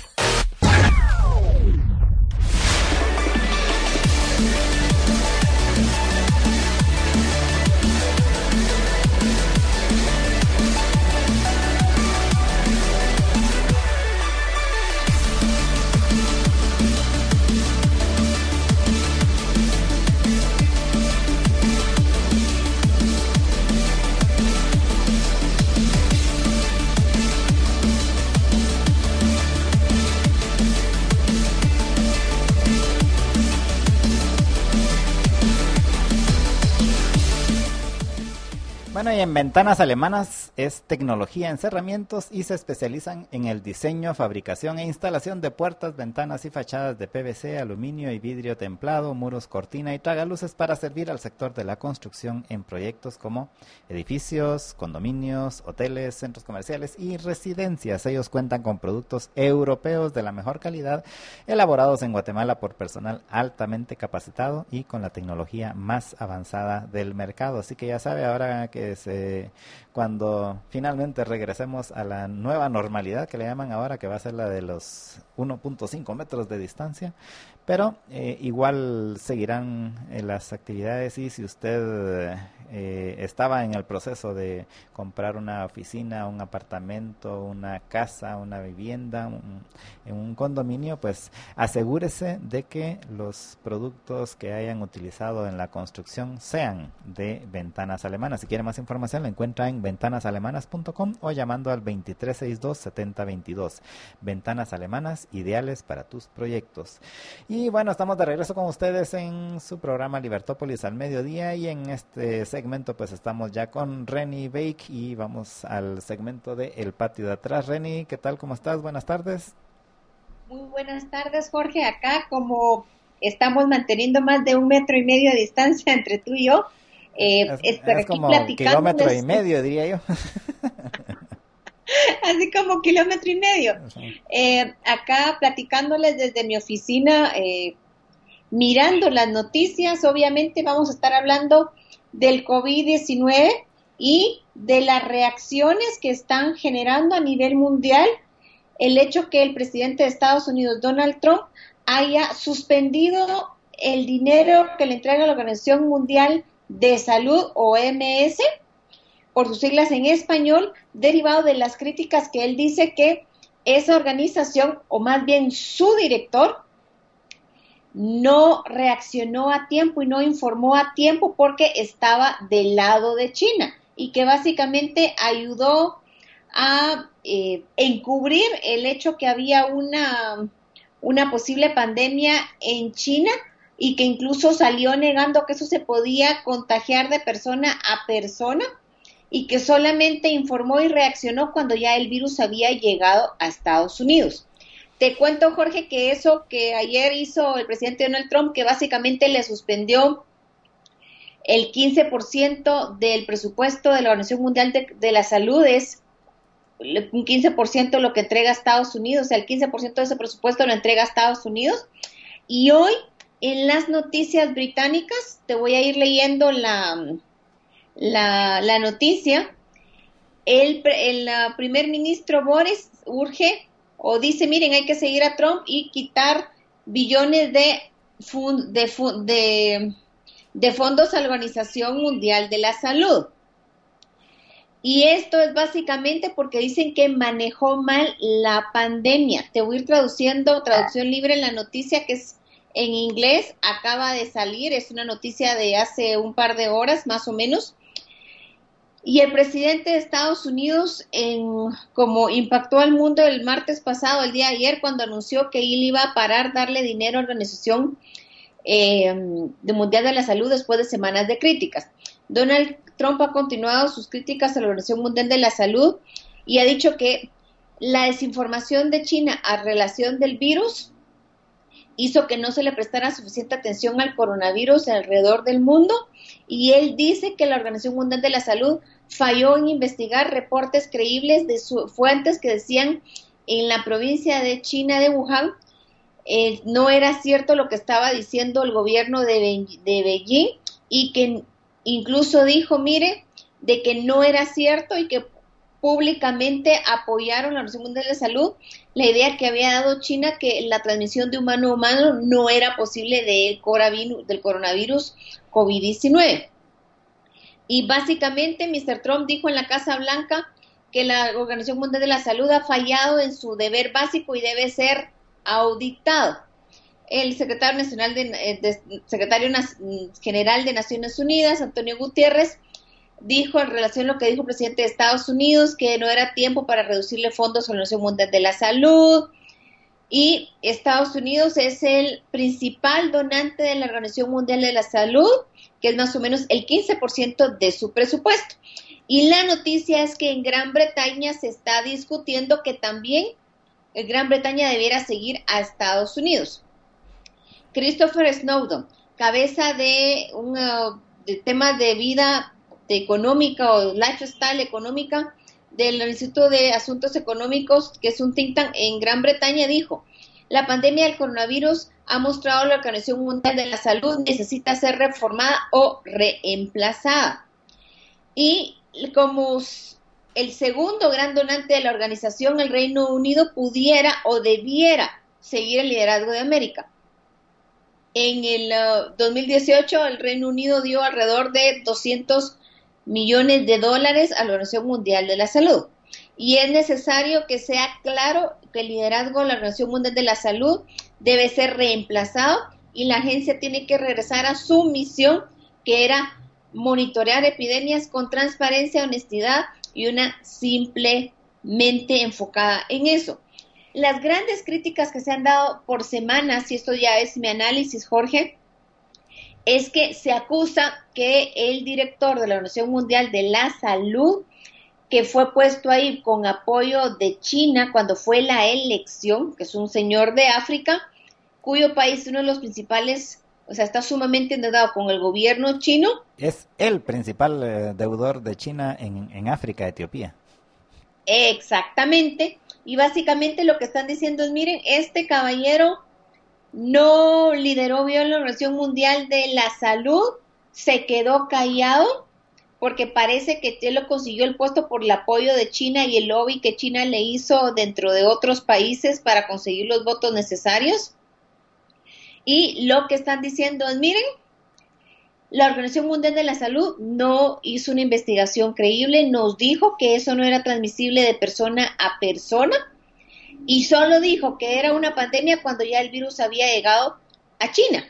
Bueno, y en Ventanas Alemanas es tecnología en cerramientos y se especializan en el diseño, fabricación e instalación de puertas, ventanas y fachadas de PVC, aluminio y vidrio templado, muros, cortina y tragaluces para servir al sector de la construcción en proyectos como edificios, condominios, hoteles, centros comerciales y residencias. Ellos cuentan con productos europeos de la mejor calidad, elaborados en Guatemala por personal altamente capacitado y con la tecnología más avanzada del mercado. Así que ya sabe, ahora que cuando finalmente regresemos a la nueva normalidad que le llaman ahora, que va a ser la de los 1.5 metros de distancia, pero igual seguirán las actividades, y si usted estaba en el proceso de comprar una oficina, un apartamento, una casa, una vivienda, en un condominio, pues asegúrese de que los productos que hayan utilizado en la construcción sean de Ventanas Alemanas. Si quiere más información, la encuentra en ventanasalemanas.com o llamando al 2362-7022. Ventanas Alemanas, ideales para tus proyectos. Y bueno, estamos de regreso con ustedes en su programa Libertópolis al mediodía, y en este segmento pues estamos ya con Reni Bake y vamos al segmento de El Patio de Atrás. Reni, ¿qué tal? ¿Cómo estás? Buenas tardes. Muy buenas tardes, Jorge. Acá, como estamos manteniendo más de 1,5 metros de distancia entre tú y yo, es como 1,5 kilómetros, diría yo. Así como 1,5 kilómetros. Acá platicándoles desde mi oficina, mirando las noticias. Obviamente vamos a estar hablando del COVID-19 y de las reacciones que están generando a nivel mundial el hecho que el presidente de Estados Unidos, Donald Trump, haya suspendido el dinero que le entrega la Organización Mundial de Salud, OMS, por sus siglas en español, derivado de las críticas que él dice que esa organización, o más bien su director, no reaccionó a tiempo y no informó a tiempo porque estaba del lado de China, y que básicamente ayudó a encubrir el hecho que había una posible pandemia en China, y que incluso salió negando que eso se podía contagiar de persona a persona, y que solamente informó y reaccionó cuando ya el virus había llegado a Estados Unidos. Te cuento, Jorge, que eso que ayer hizo el presidente Donald Trump, que básicamente le suspendió el 15% del presupuesto de la Organización Mundial de la Salud, es un 15% lo que entrega a Estados Unidos, o sea, el 15% de ese presupuesto lo entrega a Estados Unidos. Y hoy, en las noticias británicas, te voy a ir leyendo la noticia. El primer ministro Boris urge o dice, miren, hay que seguir a Trump y quitar billones de fondos a la Organización Mundial de la Salud. Y esto es básicamente porque dicen que manejó mal la pandemia. Te voy a ir traduciendo, traducción libre en la noticia, que es en inglés, acaba de salir, es una noticia de hace un par de horas más o menos. Y el presidente de Estados Unidos, como impactó al mundo el martes pasado, el día de ayer, cuando anunció que él iba a parar darle dinero a la Organización Mundial de la Salud después de semanas de críticas. Donald Trump ha continuado sus críticas a la Organización Mundial de la Salud y ha dicho que la desinformación de China a relación del virus hizo que no se le prestara suficiente atención al coronavirus alrededor del mundo, y él dice que la Organización Mundial de la Salud falló en investigar reportes creíbles de fuentes que decían en la provincia de China de Wuhan no era cierto lo que estaba diciendo el gobierno de Beijing, y que incluso dijo, mire, de que no era cierto, y que públicamente apoyaron la Organización Mundial de la Salud la idea que había dado China, que la transmisión de humano a humano no era posible del coronavirus COVID-19. Y básicamente Mr. Trump dijo en la Casa Blanca que la Organización Mundial de la Salud ha fallado en su deber básico y debe ser auditado. El secretario general de Naciones Unidas, Antonio Guterres, dijo en relación a lo que dijo el presidente de Estados Unidos, que no era tiempo para reducirle fondos a la Organización Mundial de la Salud, y Estados Unidos es el principal donante de la Organización Mundial de la Salud, que es más o menos el 15% de su presupuesto. Y la noticia es que en Gran Bretaña se está discutiendo que también Gran Bretaña debiera seguir a Estados Unidos. Christopher Snowden, cabeza de temas de vida económica o lifestyle económica del Instituto de Asuntos Económicos, que es un think tank en Gran Bretaña, dijo: la pandemia del coronavirus ha mostrado que la Organización Mundial de la Salud necesita ser reformada o reemplazada. Y como el segundo gran donante de la organización, el Reino Unido pudiera o debiera seguir el liderazgo de América. en el 2018 el Reino Unido dio alrededor de $200 millones a la Organización Mundial de la Salud. Y es necesario que sea claro que el liderazgo de la Organización Mundial de la Salud debe ser reemplazado y la agencia tiene que regresar a su misión, que era monitorear epidemias con transparencia, honestidad y una simple mente enfocada en eso. Las grandes críticas que se han dado por semanas, y esto ya es mi análisis, Jorge, es que se acusa que el director de la Organización Mundial de la Salud, que fue puesto ahí con apoyo de China cuando fue la elección, que es un señor de África, cuyo país es uno de los principales, o sea, está sumamente endeudado con el gobierno chino. Es el principal deudor de China en África, Etiopía. Exactamente. Y básicamente lo que están diciendo es, miren, este caballero no lideró bien la Organización Mundial de la Salud, se quedó callado, porque parece que él lo consiguió el puesto por el apoyo de China y el lobby que China le hizo dentro de otros países para conseguir los votos necesarios. Y lo que están diciendo es, miren, la Organización Mundial de la Salud no hizo una investigación creíble, nos dijo que eso no era transmisible de persona a persona y solo dijo que era una pandemia cuando ya el virus había llegado a China.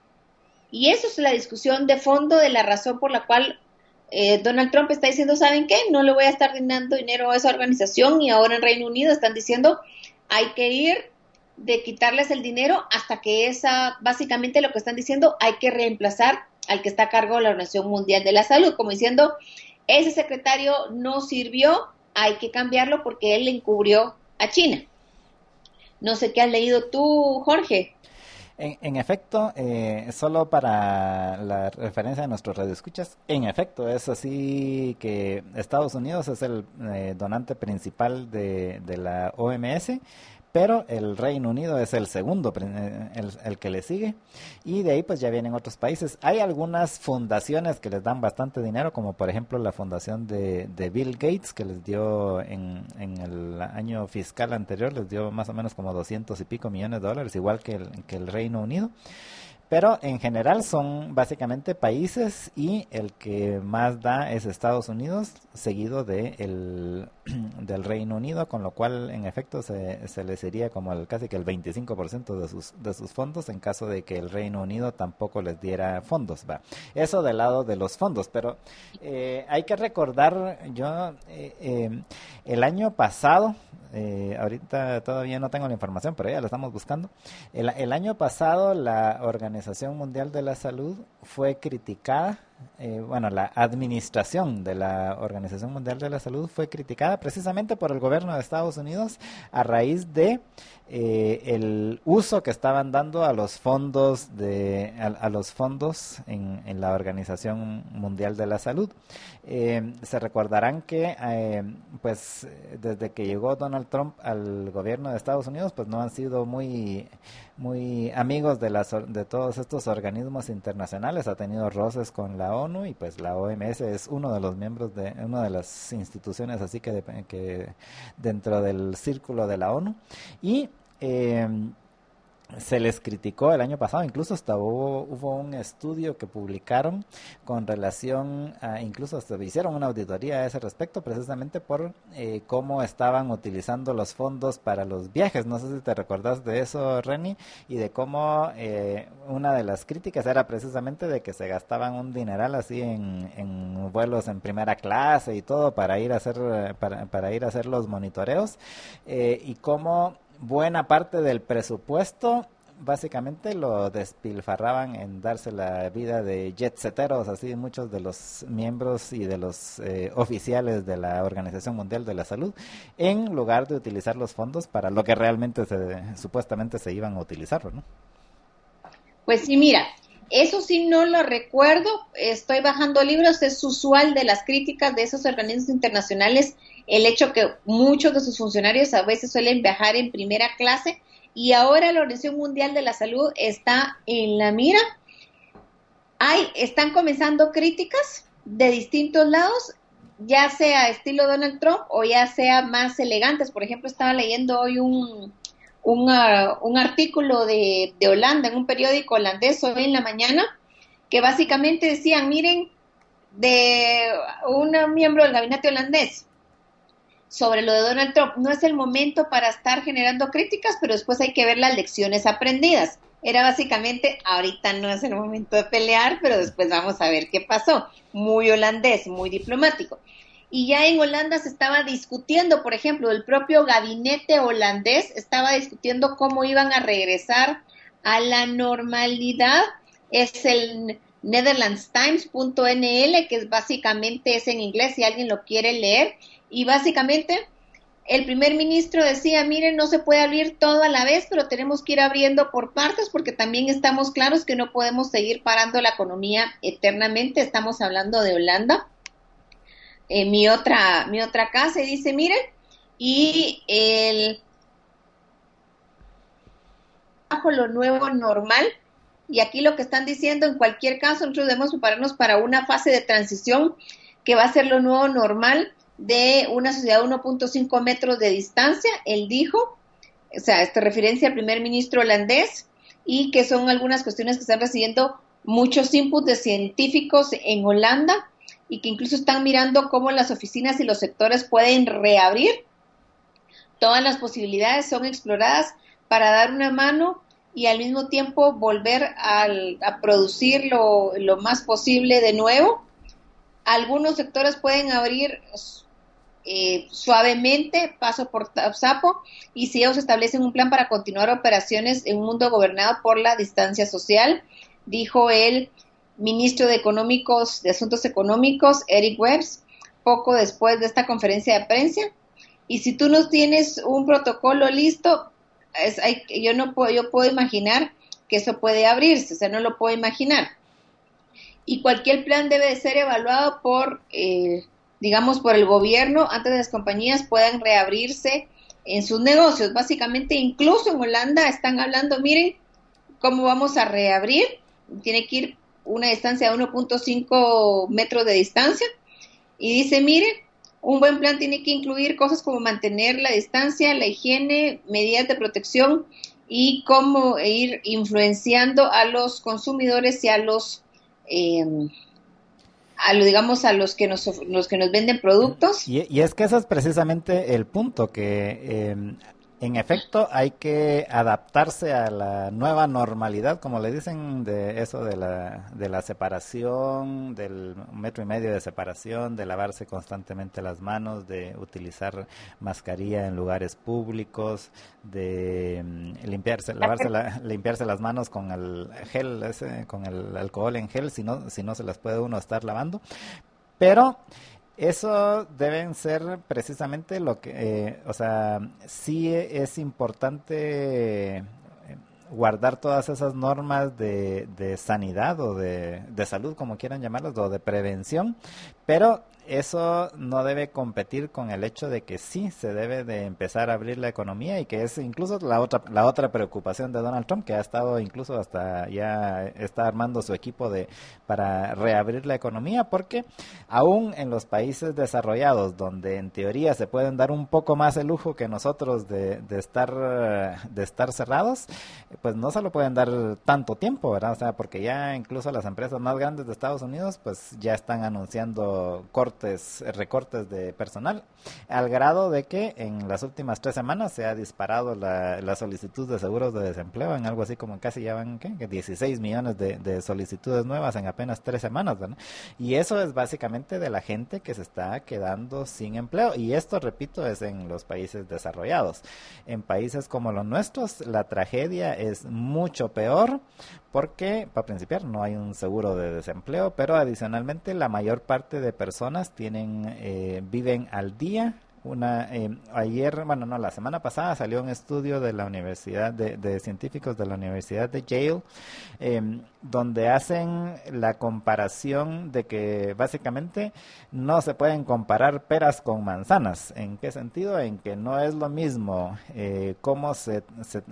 Y eso es la discusión de fondo de la razón por la cual Donald Trump está diciendo, ¿saben qué? No le voy a estar dando dinero a esa organización, y ahora en Reino Unido están diciendo, hay que ir de quitarles el dinero hasta que básicamente lo que están diciendo, hay que reemplazar al que está a cargo de la Organización Mundial de la Salud, como diciendo, ese secretario no sirvió, hay que cambiarlo porque él le encubrió a China. No sé qué has leído tú, Jorge. En efecto, solo para la referencia de nuestros radioescuchas, en efecto, es así que Estados Unidos es el donante principal de la OMS, pero el Reino Unido es el segundo, el que le sigue, y de ahí pues ya vienen otros países. Hay algunas fundaciones que les dan bastante dinero, como por ejemplo la fundación de Bill Gates, que les dio en el año fiscal anterior, les dio más o menos como $200 y pico millones, igual que el Reino Unido. Pero en general son básicamente países y el que más da es Estados Unidos, seguido del Reino Unido, con lo cual en efecto se les sería como casi que el 25% de sus fondos en caso de que el Reino Unido tampoco les diera fondos. Va. Eso del lado de los fondos, pero hay que recordar, el año pasado, ahorita todavía no tengo la información, pero ya la estamos buscando. El año pasado la Organización Mundial de la Salud fue criticada, la administración de la Organización Mundial de la Salud fue criticada precisamente por el gobierno de Estados Unidos a raíz de el uso que estaban dando a los fondos en la Organización Mundial de la Salud. Se recordarán que pues desde que llegó Donald Trump al gobierno de Estados Unidos, pues no han sido muy amigos de todos estos organismos internacionales. Ha tenido roces con la ONU, y pues la OMS es uno de los miembros de una de las instituciones así que dentro del círculo de la ONU, y se les criticó el año pasado, incluso hasta hubo un estudio que publicaron con relación a, incluso hasta hicieron una auditoría a ese respecto, precisamente por cómo estaban utilizando los fondos para los viajes. No sé si te recordás de eso, Reni, y de cómo una de las críticas era precisamente de que se gastaban un dineral así en vuelos en primera clase y todo para ir a hacer los monitoreos, y cómo buena parte del presupuesto básicamente lo despilfarraban en darse la vida de jet-setteros, así muchos de los miembros y de los oficiales de la Organización Mundial de la Salud, en lugar de utilizar los fondos para lo que realmente supuestamente se iban a utilizar, ¿no? Pues sí, mira, eso sí no lo recuerdo, estoy bajando libros, es usual de las críticas de esos organismos internacionales el hecho que muchos de sus funcionarios a veces suelen viajar en primera clase, y ahora la Organización Mundial de la Salud está en la mira. Están comenzando críticas de distintos lados, ya sea estilo Donald Trump o ya sea más elegantes. Por ejemplo, estaba leyendo hoy un artículo de Holanda en un periódico holandés hoy en la mañana, que básicamente decían, miren, de un miembro del gabinete holandés sobre lo de Donald Trump, no es el momento para estar generando críticas, pero después hay que ver las lecciones aprendidas. Era básicamente, ahorita no es el momento de pelear, pero después vamos a ver qué pasó. Muy holandés, muy diplomático. Y ya en Holanda se estaba discutiendo, por ejemplo, el propio gabinete holandés estaba discutiendo cómo iban a regresar a la normalidad. Es el netherlandstimes.nl, que básicamente es en inglés si alguien lo quiere leer. Y básicamente el primer ministro decía, miren, no se puede abrir todo a la vez, pero tenemos que ir abriendo por partes porque también estamos claros que no podemos seguir parando la economía eternamente. Estamos hablando de Holanda. Mi otra casa, y dice, miren, y bajo lo nuevo normal, y aquí lo que están diciendo, en cualquier caso, nosotros debemos prepararnos para una fase de transición que va a ser lo nuevo normal de una sociedad de 1.5 metros de distancia, él dijo, o sea, referencia al primer ministro holandés, y que son algunas cuestiones que están recibiendo muchos inputs de científicos en Holanda, y que incluso están mirando cómo las oficinas y los sectores pueden reabrir. Todas las posibilidades son exploradas para dar una mano y al mismo tiempo volver a producir lo más posible de nuevo. Algunos sectores pueden abrir suavemente, paso por sapo, y si ellos establecen un plan para continuar operaciones en un mundo gobernado por la distancia social, dijo el ministro de Asuntos Económicos, Eric Webbs, poco después de esta conferencia de prensa. Y si tú no tienes un protocolo listo, yo puedo imaginar que eso puede abrirse, o sea, no lo puedo imaginar. Y cualquier plan debe de ser evaluado por el gobierno antes de las compañías puedan reabrirse en sus negocios. Básicamente, incluso en Holanda están hablando, miren, cómo vamos a reabrir, tiene que ir una distancia de 1.5 metros de distancia, y dice, miren, un buen plan tiene que incluir cosas como mantener la distancia, la higiene, medidas de protección y cómo ir influenciando a los consumidores y a los que nos venden productos. Y es que ese es precisamente el punto, que en efecto hay que adaptarse a la nueva normalidad, como le dicen, de eso de la separación, del 1,5 metros de separación, de lavarse constantemente las manos, de utilizar mascarilla en lugares públicos, de limpiarse las manos con el gel, con el alcohol en gel, si no se las puede uno estar lavando. Pero eso deben ser precisamente lo que, sí es importante guardar todas esas normas de sanidad o de salud, como quieran llamarlas, o de prevención, pero eso no debe competir con el hecho de que sí se debe de empezar a abrir la economía, y que es incluso la otra preocupación de Donald Trump, que ha estado incluso hasta ya está armando su equipo para reabrir la economía, porque aún en los países desarrollados, donde en teoría se pueden dar un poco más el lujo que nosotros de estar cerrados, pues no se lo pueden dar tanto tiempo, ¿verdad? O sea, porque ya incluso las empresas más grandes de Estados Unidos pues ya están anunciando recortes de personal, al grado de que en las últimas 3 semanas se ha disparado la solicitud de seguros de desempleo en algo así como casi ya van, que 16 millones de solicitudes nuevas en apenas 3 semanas, ¿verdad? Y eso es básicamente de la gente que se está quedando sin empleo, y esto, repito, es en los países desarrollados. En países como los nuestros, la tragedia es mucho peor, porque, para principiar, no hay un seguro de desempleo, pero adicionalmente la mayor parte de personas viven al día. La semana pasada salió un estudio de la universidad de científicos de la Universidad de Yale, donde hacen la comparación de que básicamente no se pueden comparar peras con manzanas. ¿En qué sentido? En que no es lo mismo cómo se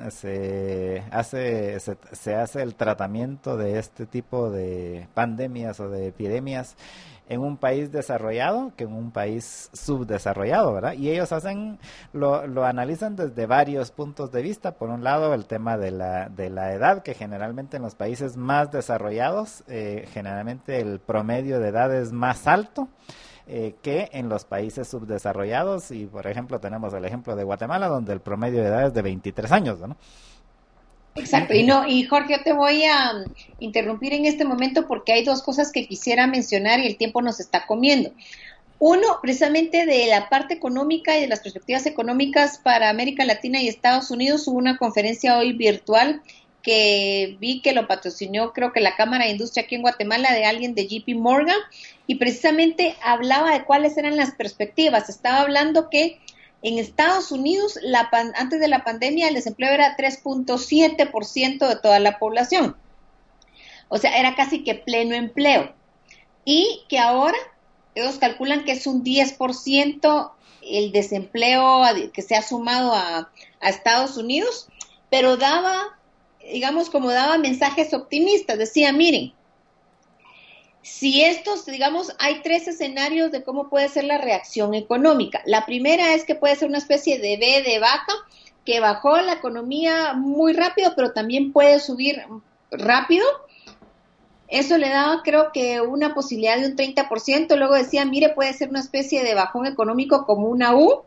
hace el tratamiento de este tipo de pandemias o de epidemias en un país desarrollado que en un país subdesarrollado, ¿verdad? Y ellos lo analizan desde varios puntos de vista. Por un lado, el tema de la edad, que generalmente en los países más desarrollados, generalmente el promedio de edad es más alto que en los países subdesarrollados. Y, por ejemplo, tenemos el ejemplo de Guatemala, donde el promedio de edad es de 23 años, ¿no? Exacto, y Jorge, yo te voy a interrumpir en este momento porque hay dos cosas que quisiera mencionar y el tiempo nos está comiendo. Uno, precisamente de la parte económica y de las perspectivas económicas para América Latina y Estados Unidos, hubo una conferencia hoy virtual que vi que lo patrocinó, creo que la Cámara de Industria aquí en Guatemala, de alguien de JP Morgan, y precisamente hablaba de cuáles eran las perspectivas. Estaba hablando que en Estados Unidos, antes de la pandemia, el desempleo era 3.7% de toda la población. O sea, era casi que pleno empleo. Y que ahora ellos calculan que es un 10% el desempleo que se ha sumado a Estados Unidos, pero daba mensajes optimistas. Decía, miren, si hay tres escenarios de cómo puede ser la reacción económica. La primera es que puede ser una especie de B de vaca, que bajó la economía muy rápido, pero también puede subir rápido. Eso le daba, creo que, una posibilidad de un 30%. Luego decía, mire, puede ser una especie de bajón económico como una U,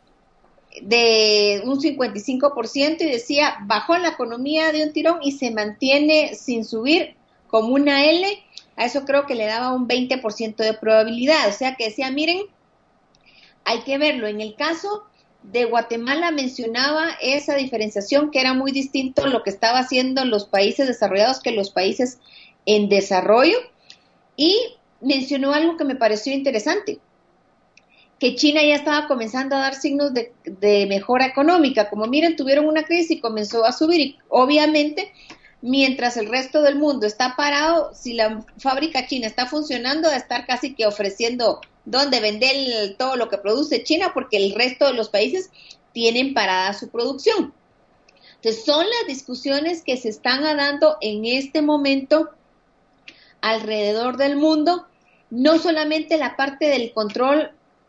de un 55%, y decía, bajó la economía de un tirón y se mantiene sin subir como una L. A eso creo que le daba un 20% de probabilidad. O sea que decía, miren, hay que verlo. En el caso de Guatemala mencionaba esa diferenciación, que era muy distinto lo que estaba haciendo los países desarrollados que los países en desarrollo, y mencionó algo que me pareció interesante, que China ya estaba comenzando a dar signos de mejora económica. Como miren, tuvieron una crisis y comenzó a subir, y obviamente mientras el resto del mundo está parado, si la fábrica china está funcionando, va a estar casi que ofreciendo dónde vender todo lo que produce China, porque el resto de los países tienen parada su producción. Entonces, son las discusiones que se están dando en este momento alrededor del mundo, no solamente la parte del control,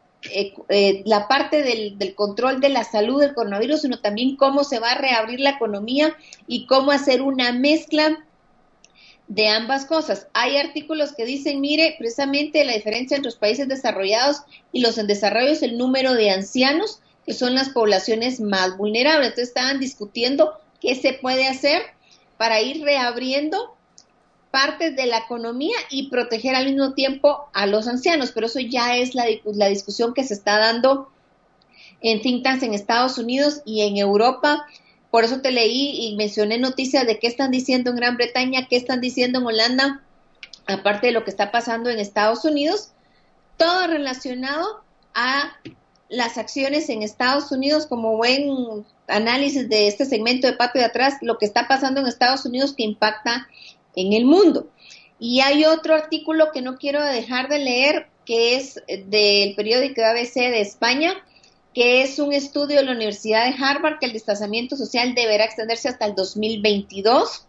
del control de la salud del coronavirus, sino también cómo se va a reabrir la economía y cómo hacer una mezcla de ambas cosas. Hay artículos que dicen, mire, precisamente la diferencia entre los países desarrollados y los en desarrollo es el número de ancianos, que son las poblaciones más vulnerables. Entonces estaban discutiendo qué se puede hacer para ir reabriendo partes de la economía y proteger al mismo tiempo a los ancianos, pero eso ya es la discusión que se está dando en think tanks en Estados Unidos y en Europa. Por eso te leí y mencioné noticias de qué están diciendo en Gran Bretaña, qué están diciendo en Holanda, aparte de lo que está pasando en Estados Unidos, todo relacionado a las acciones en Estados Unidos. Como buen análisis de este segmento de Patio de Atrás, lo que está pasando en Estados Unidos que impacta en el mundo. Y hay otro artículo que no quiero dejar de leer, que es del periódico ABC de España, que es un estudio de la Universidad de Harvard, que el distanciamiento social deberá extenderse hasta el 2022,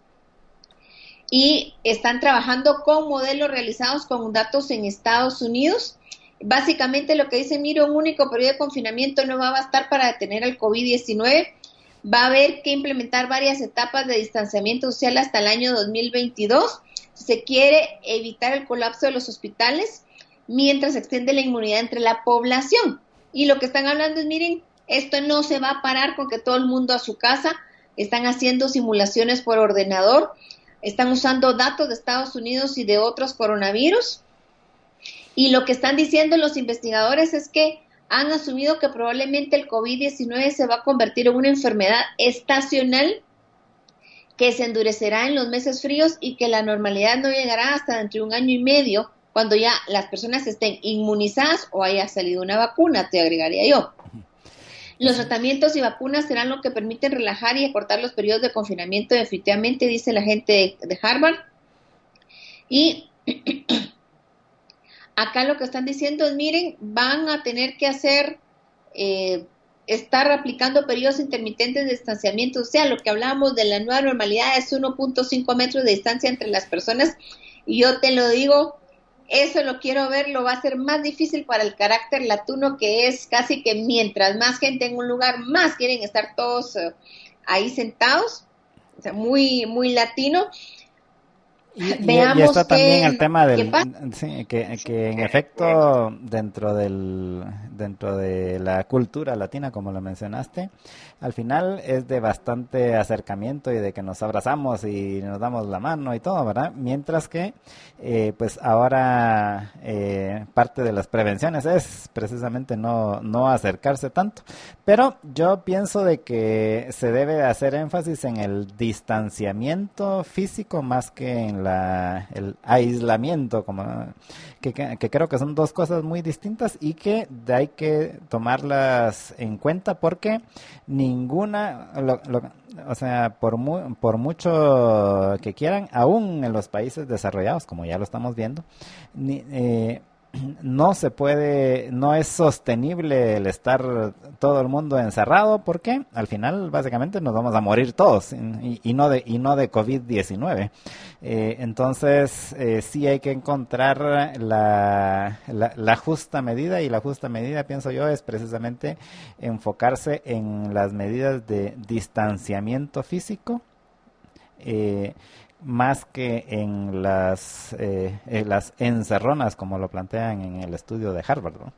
y están trabajando con modelos realizados con datos en Estados Unidos. Básicamente lo que dice, mire, un único periodo de confinamiento no va a bastar para detener el COVID-19, va a haber que implementar varias etapas de distanciamiento social hasta el año 2022. Se quiere evitar el colapso de los hospitales mientras se extiende la inmunidad entre la población. Y lo que están hablando es, miren, esto no se va a parar con que todo el mundo a su casa. Están haciendo simulaciones por ordenador, están usando datos de Estados Unidos y de otros coronavirus. Y lo que están diciendo los investigadores es que han asumido que probablemente el COVID-19 se va a convertir en una enfermedad estacional que se endurecerá en los meses fríos y que la normalidad no llegará hasta dentro de un año y medio, cuando ya las personas estén inmunizadas o haya salido una vacuna, te agregaría yo. Los tratamientos y vacunas serán lo que permiten relajar y acortar los periodos de confinamiento, definitivamente, dice la gente de Harvard. Y acá lo que están diciendo es, miren, van a tener que hacer, estar aplicando periodos intermitentes de distanciamiento. O sea, lo que hablábamos de la nueva normalidad es 1.5 metros de distancia entre las personas. Y yo te lo digo Eso lo quiero ver, lo va a ser más difícil para el carácter latino, que es casi que mientras más gente en un lugar, más quieren estar todos ahí sentados, o sea, muy, muy latino. Y está también el tema del sí, que en efecto dentro de la cultura latina, como lo mencionaste, al final es de bastante acercamiento y de que nos abrazamos y nos damos la mano y todo, ¿verdad? Mientras que pues ahora parte de las prevenciones es precisamente no acercarse tanto, pero yo pienso de que se debe hacer énfasis en el distanciamiento físico más que en el aislamiento, como que creo que son dos cosas muy distintas y que hay que tomarlas en cuenta, porque ninguna, o sea, por mucho que quieran, aún en los países desarrollados, como ya lo estamos viendo, no se puede, no es sostenible el estar todo el mundo encerrado, porque al final básicamente nos vamos a morir todos y no de COVID-19. Entonces sí hay que encontrar la justa medida, y la justa medida, pienso yo, es precisamente enfocarse en las medidas de distanciamiento físico, más que en las encerronas como lo plantean en el estudio de Harvard, ¿no?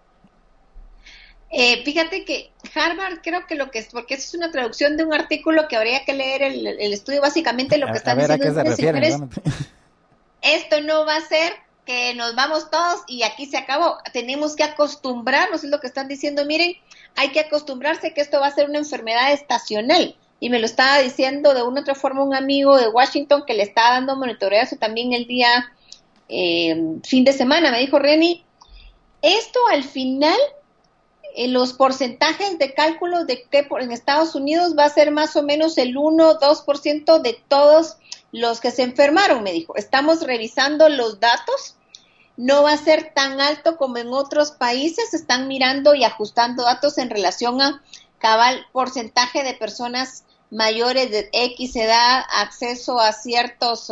Fíjate que Harvard, creo que lo que es, porque eso es una traducción de un artículo que habría que leer el estudio, básicamente lo que están diciendo es, señores, esto no va a ser que nos vamos todos y aquí se acabó, tenemos que acostumbrarnos, es lo que están diciendo, miren, hay que acostumbrarse que esto va a ser una enfermedad estacional. Y me lo estaba diciendo de una u otra forma un amigo de Washington que le estaba dando monitoreo eso también el día fin de semana. Me dijo, Reni, esto al final, los porcentajes de cálculos de que en Estados Unidos va a ser más o menos el 1-2% de todos los que se enfermaron, me dijo. Estamos revisando los datos, no va a ser tan alto como en otros países, están mirando y ajustando datos en relación a cabal porcentaje de personas mayores de X edad, acceso a ciertos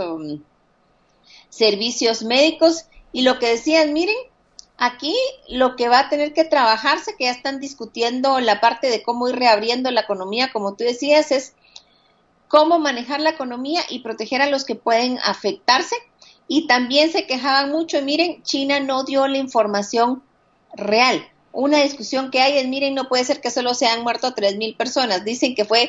servicios médicos, y lo que decían, miren, aquí lo que va a tener que trabajarse, que ya están discutiendo la parte de cómo ir reabriendo la economía, como tú decías, es cómo manejar la economía y proteger a los que pueden afectarse, y también se quejaban mucho, miren, China no dio la información real. Una discusión que hay es, miren, no puede ser que solo se han muerto 3,000 personas. Dicen que fue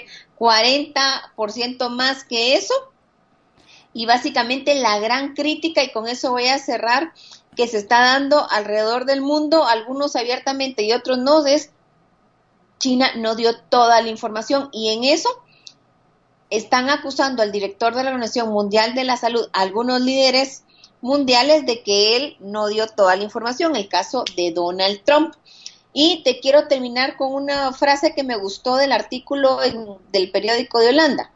40% más que eso. Y básicamente la gran crítica, y con eso voy a cerrar, que se está dando alrededor del mundo, algunos abiertamente y otros no, es China no dio toda la información. Y en eso están acusando al director de la Organización Mundial de la Salud, algunos líderes mundiales, de que él no dio toda la información, el caso de Donald Trump. Y te quiero terminar con una frase que me gustó del artículo del periódico de Holanda.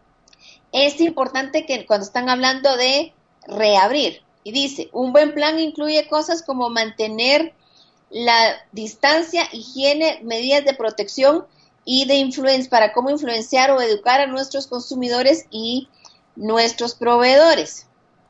Es importante que cuando están hablando de reabrir, y dice, un buen plan incluye cosas como mantener la distancia, higiene, medidas de protección y de influencia para cómo influenciar o educar a nuestros consumidores y nuestros proveedores.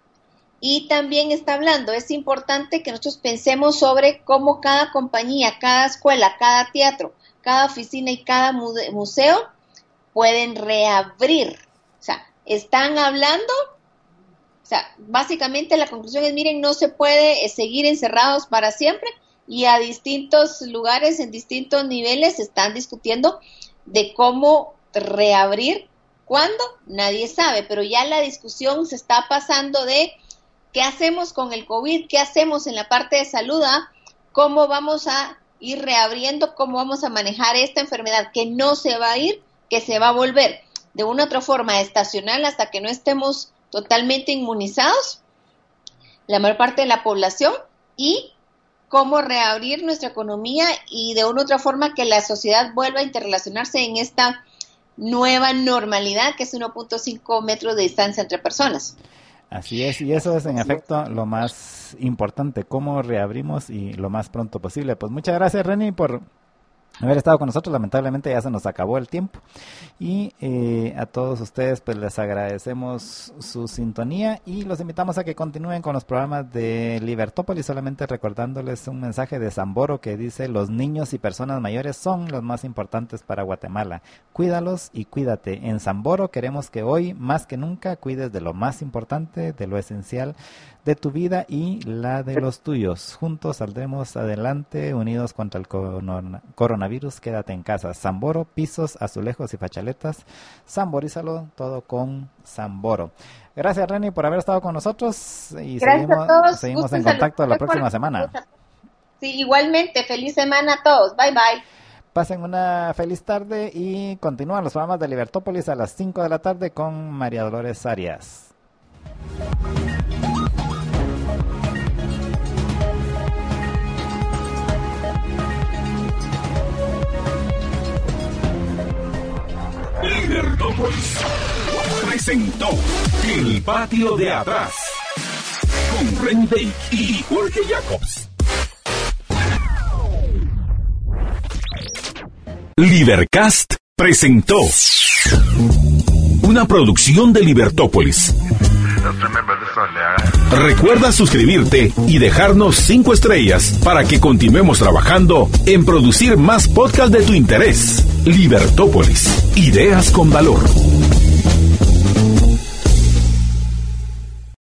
Y también está hablando, es importante que nosotros pensemos sobre cómo cada compañía, cada escuela, cada teatro, cada oficina y cada museo pueden reabrir. O sea, están hablando, o sea, básicamente la conclusión es, miren, no se puede seguir encerrados para siempre, y a distintos lugares, en distintos niveles, están discutiendo de cómo reabrir. ¿Cuándo? Nadie sabe, pero ya la discusión se está pasando de ¿qué hacemos con el COVID? ¿Qué hacemos en la parte de salud? ¿Cómo vamos a ir reabriendo? ¿Cómo vamos a manejar esta enfermedad que no se va a ir, que se va a volver de una u otra forma estacional hasta que no estemos totalmente inmunizados, la mayor parte de la población? Y cómo reabrir nuestra economía y de una u otra forma que la sociedad vuelva a interrelacionarse en esta nueva normalidad, que es 1.5 metros de distancia entre personas. Así es, y eso es en efecto lo más importante, cómo reabrimos y lo más pronto posible. Pues muchas gracias, Reni, por haber estado con nosotros. Lamentablemente ya se nos acabó el tiempo. Y a todos ustedes pues les agradecemos su sintonía y los invitamos a que continúen con los programas de Libertópolis, solamente recordándoles un mensaje de Samboro que dice: los niños y personas mayores son los más importantes para Guatemala. Cuídalos y cuídate. En Samboro queremos que hoy más que nunca cuides de lo más importante, de lo esencial de tu vida y la de los tuyos. Juntos saldremos adelante, unidos contra el coronavirus. Quédate en casa. Samboro, pisos, azulejos y fachaletas. Samborízalo todo con Samboro. Gracias, Reni, por haber estado con nosotros y seguimos en contacto la próxima semana. Sí, igualmente. Feliz semana a todos. Bye, bye. Pasen una feliz tarde y continúan los programas de Libertópolis a las 5 de la tarde con María Dolores Arias. Libertópolis presentó El Patio de Atrás con Ren Bake y Jorge Jacobs. Libercast presentó una producción de Libertópolis. Recuerda suscribirte y dejarnos 5 estrellas para que continuemos trabajando en producir más podcasts de tu interés. Libertópolis, ideas con valor.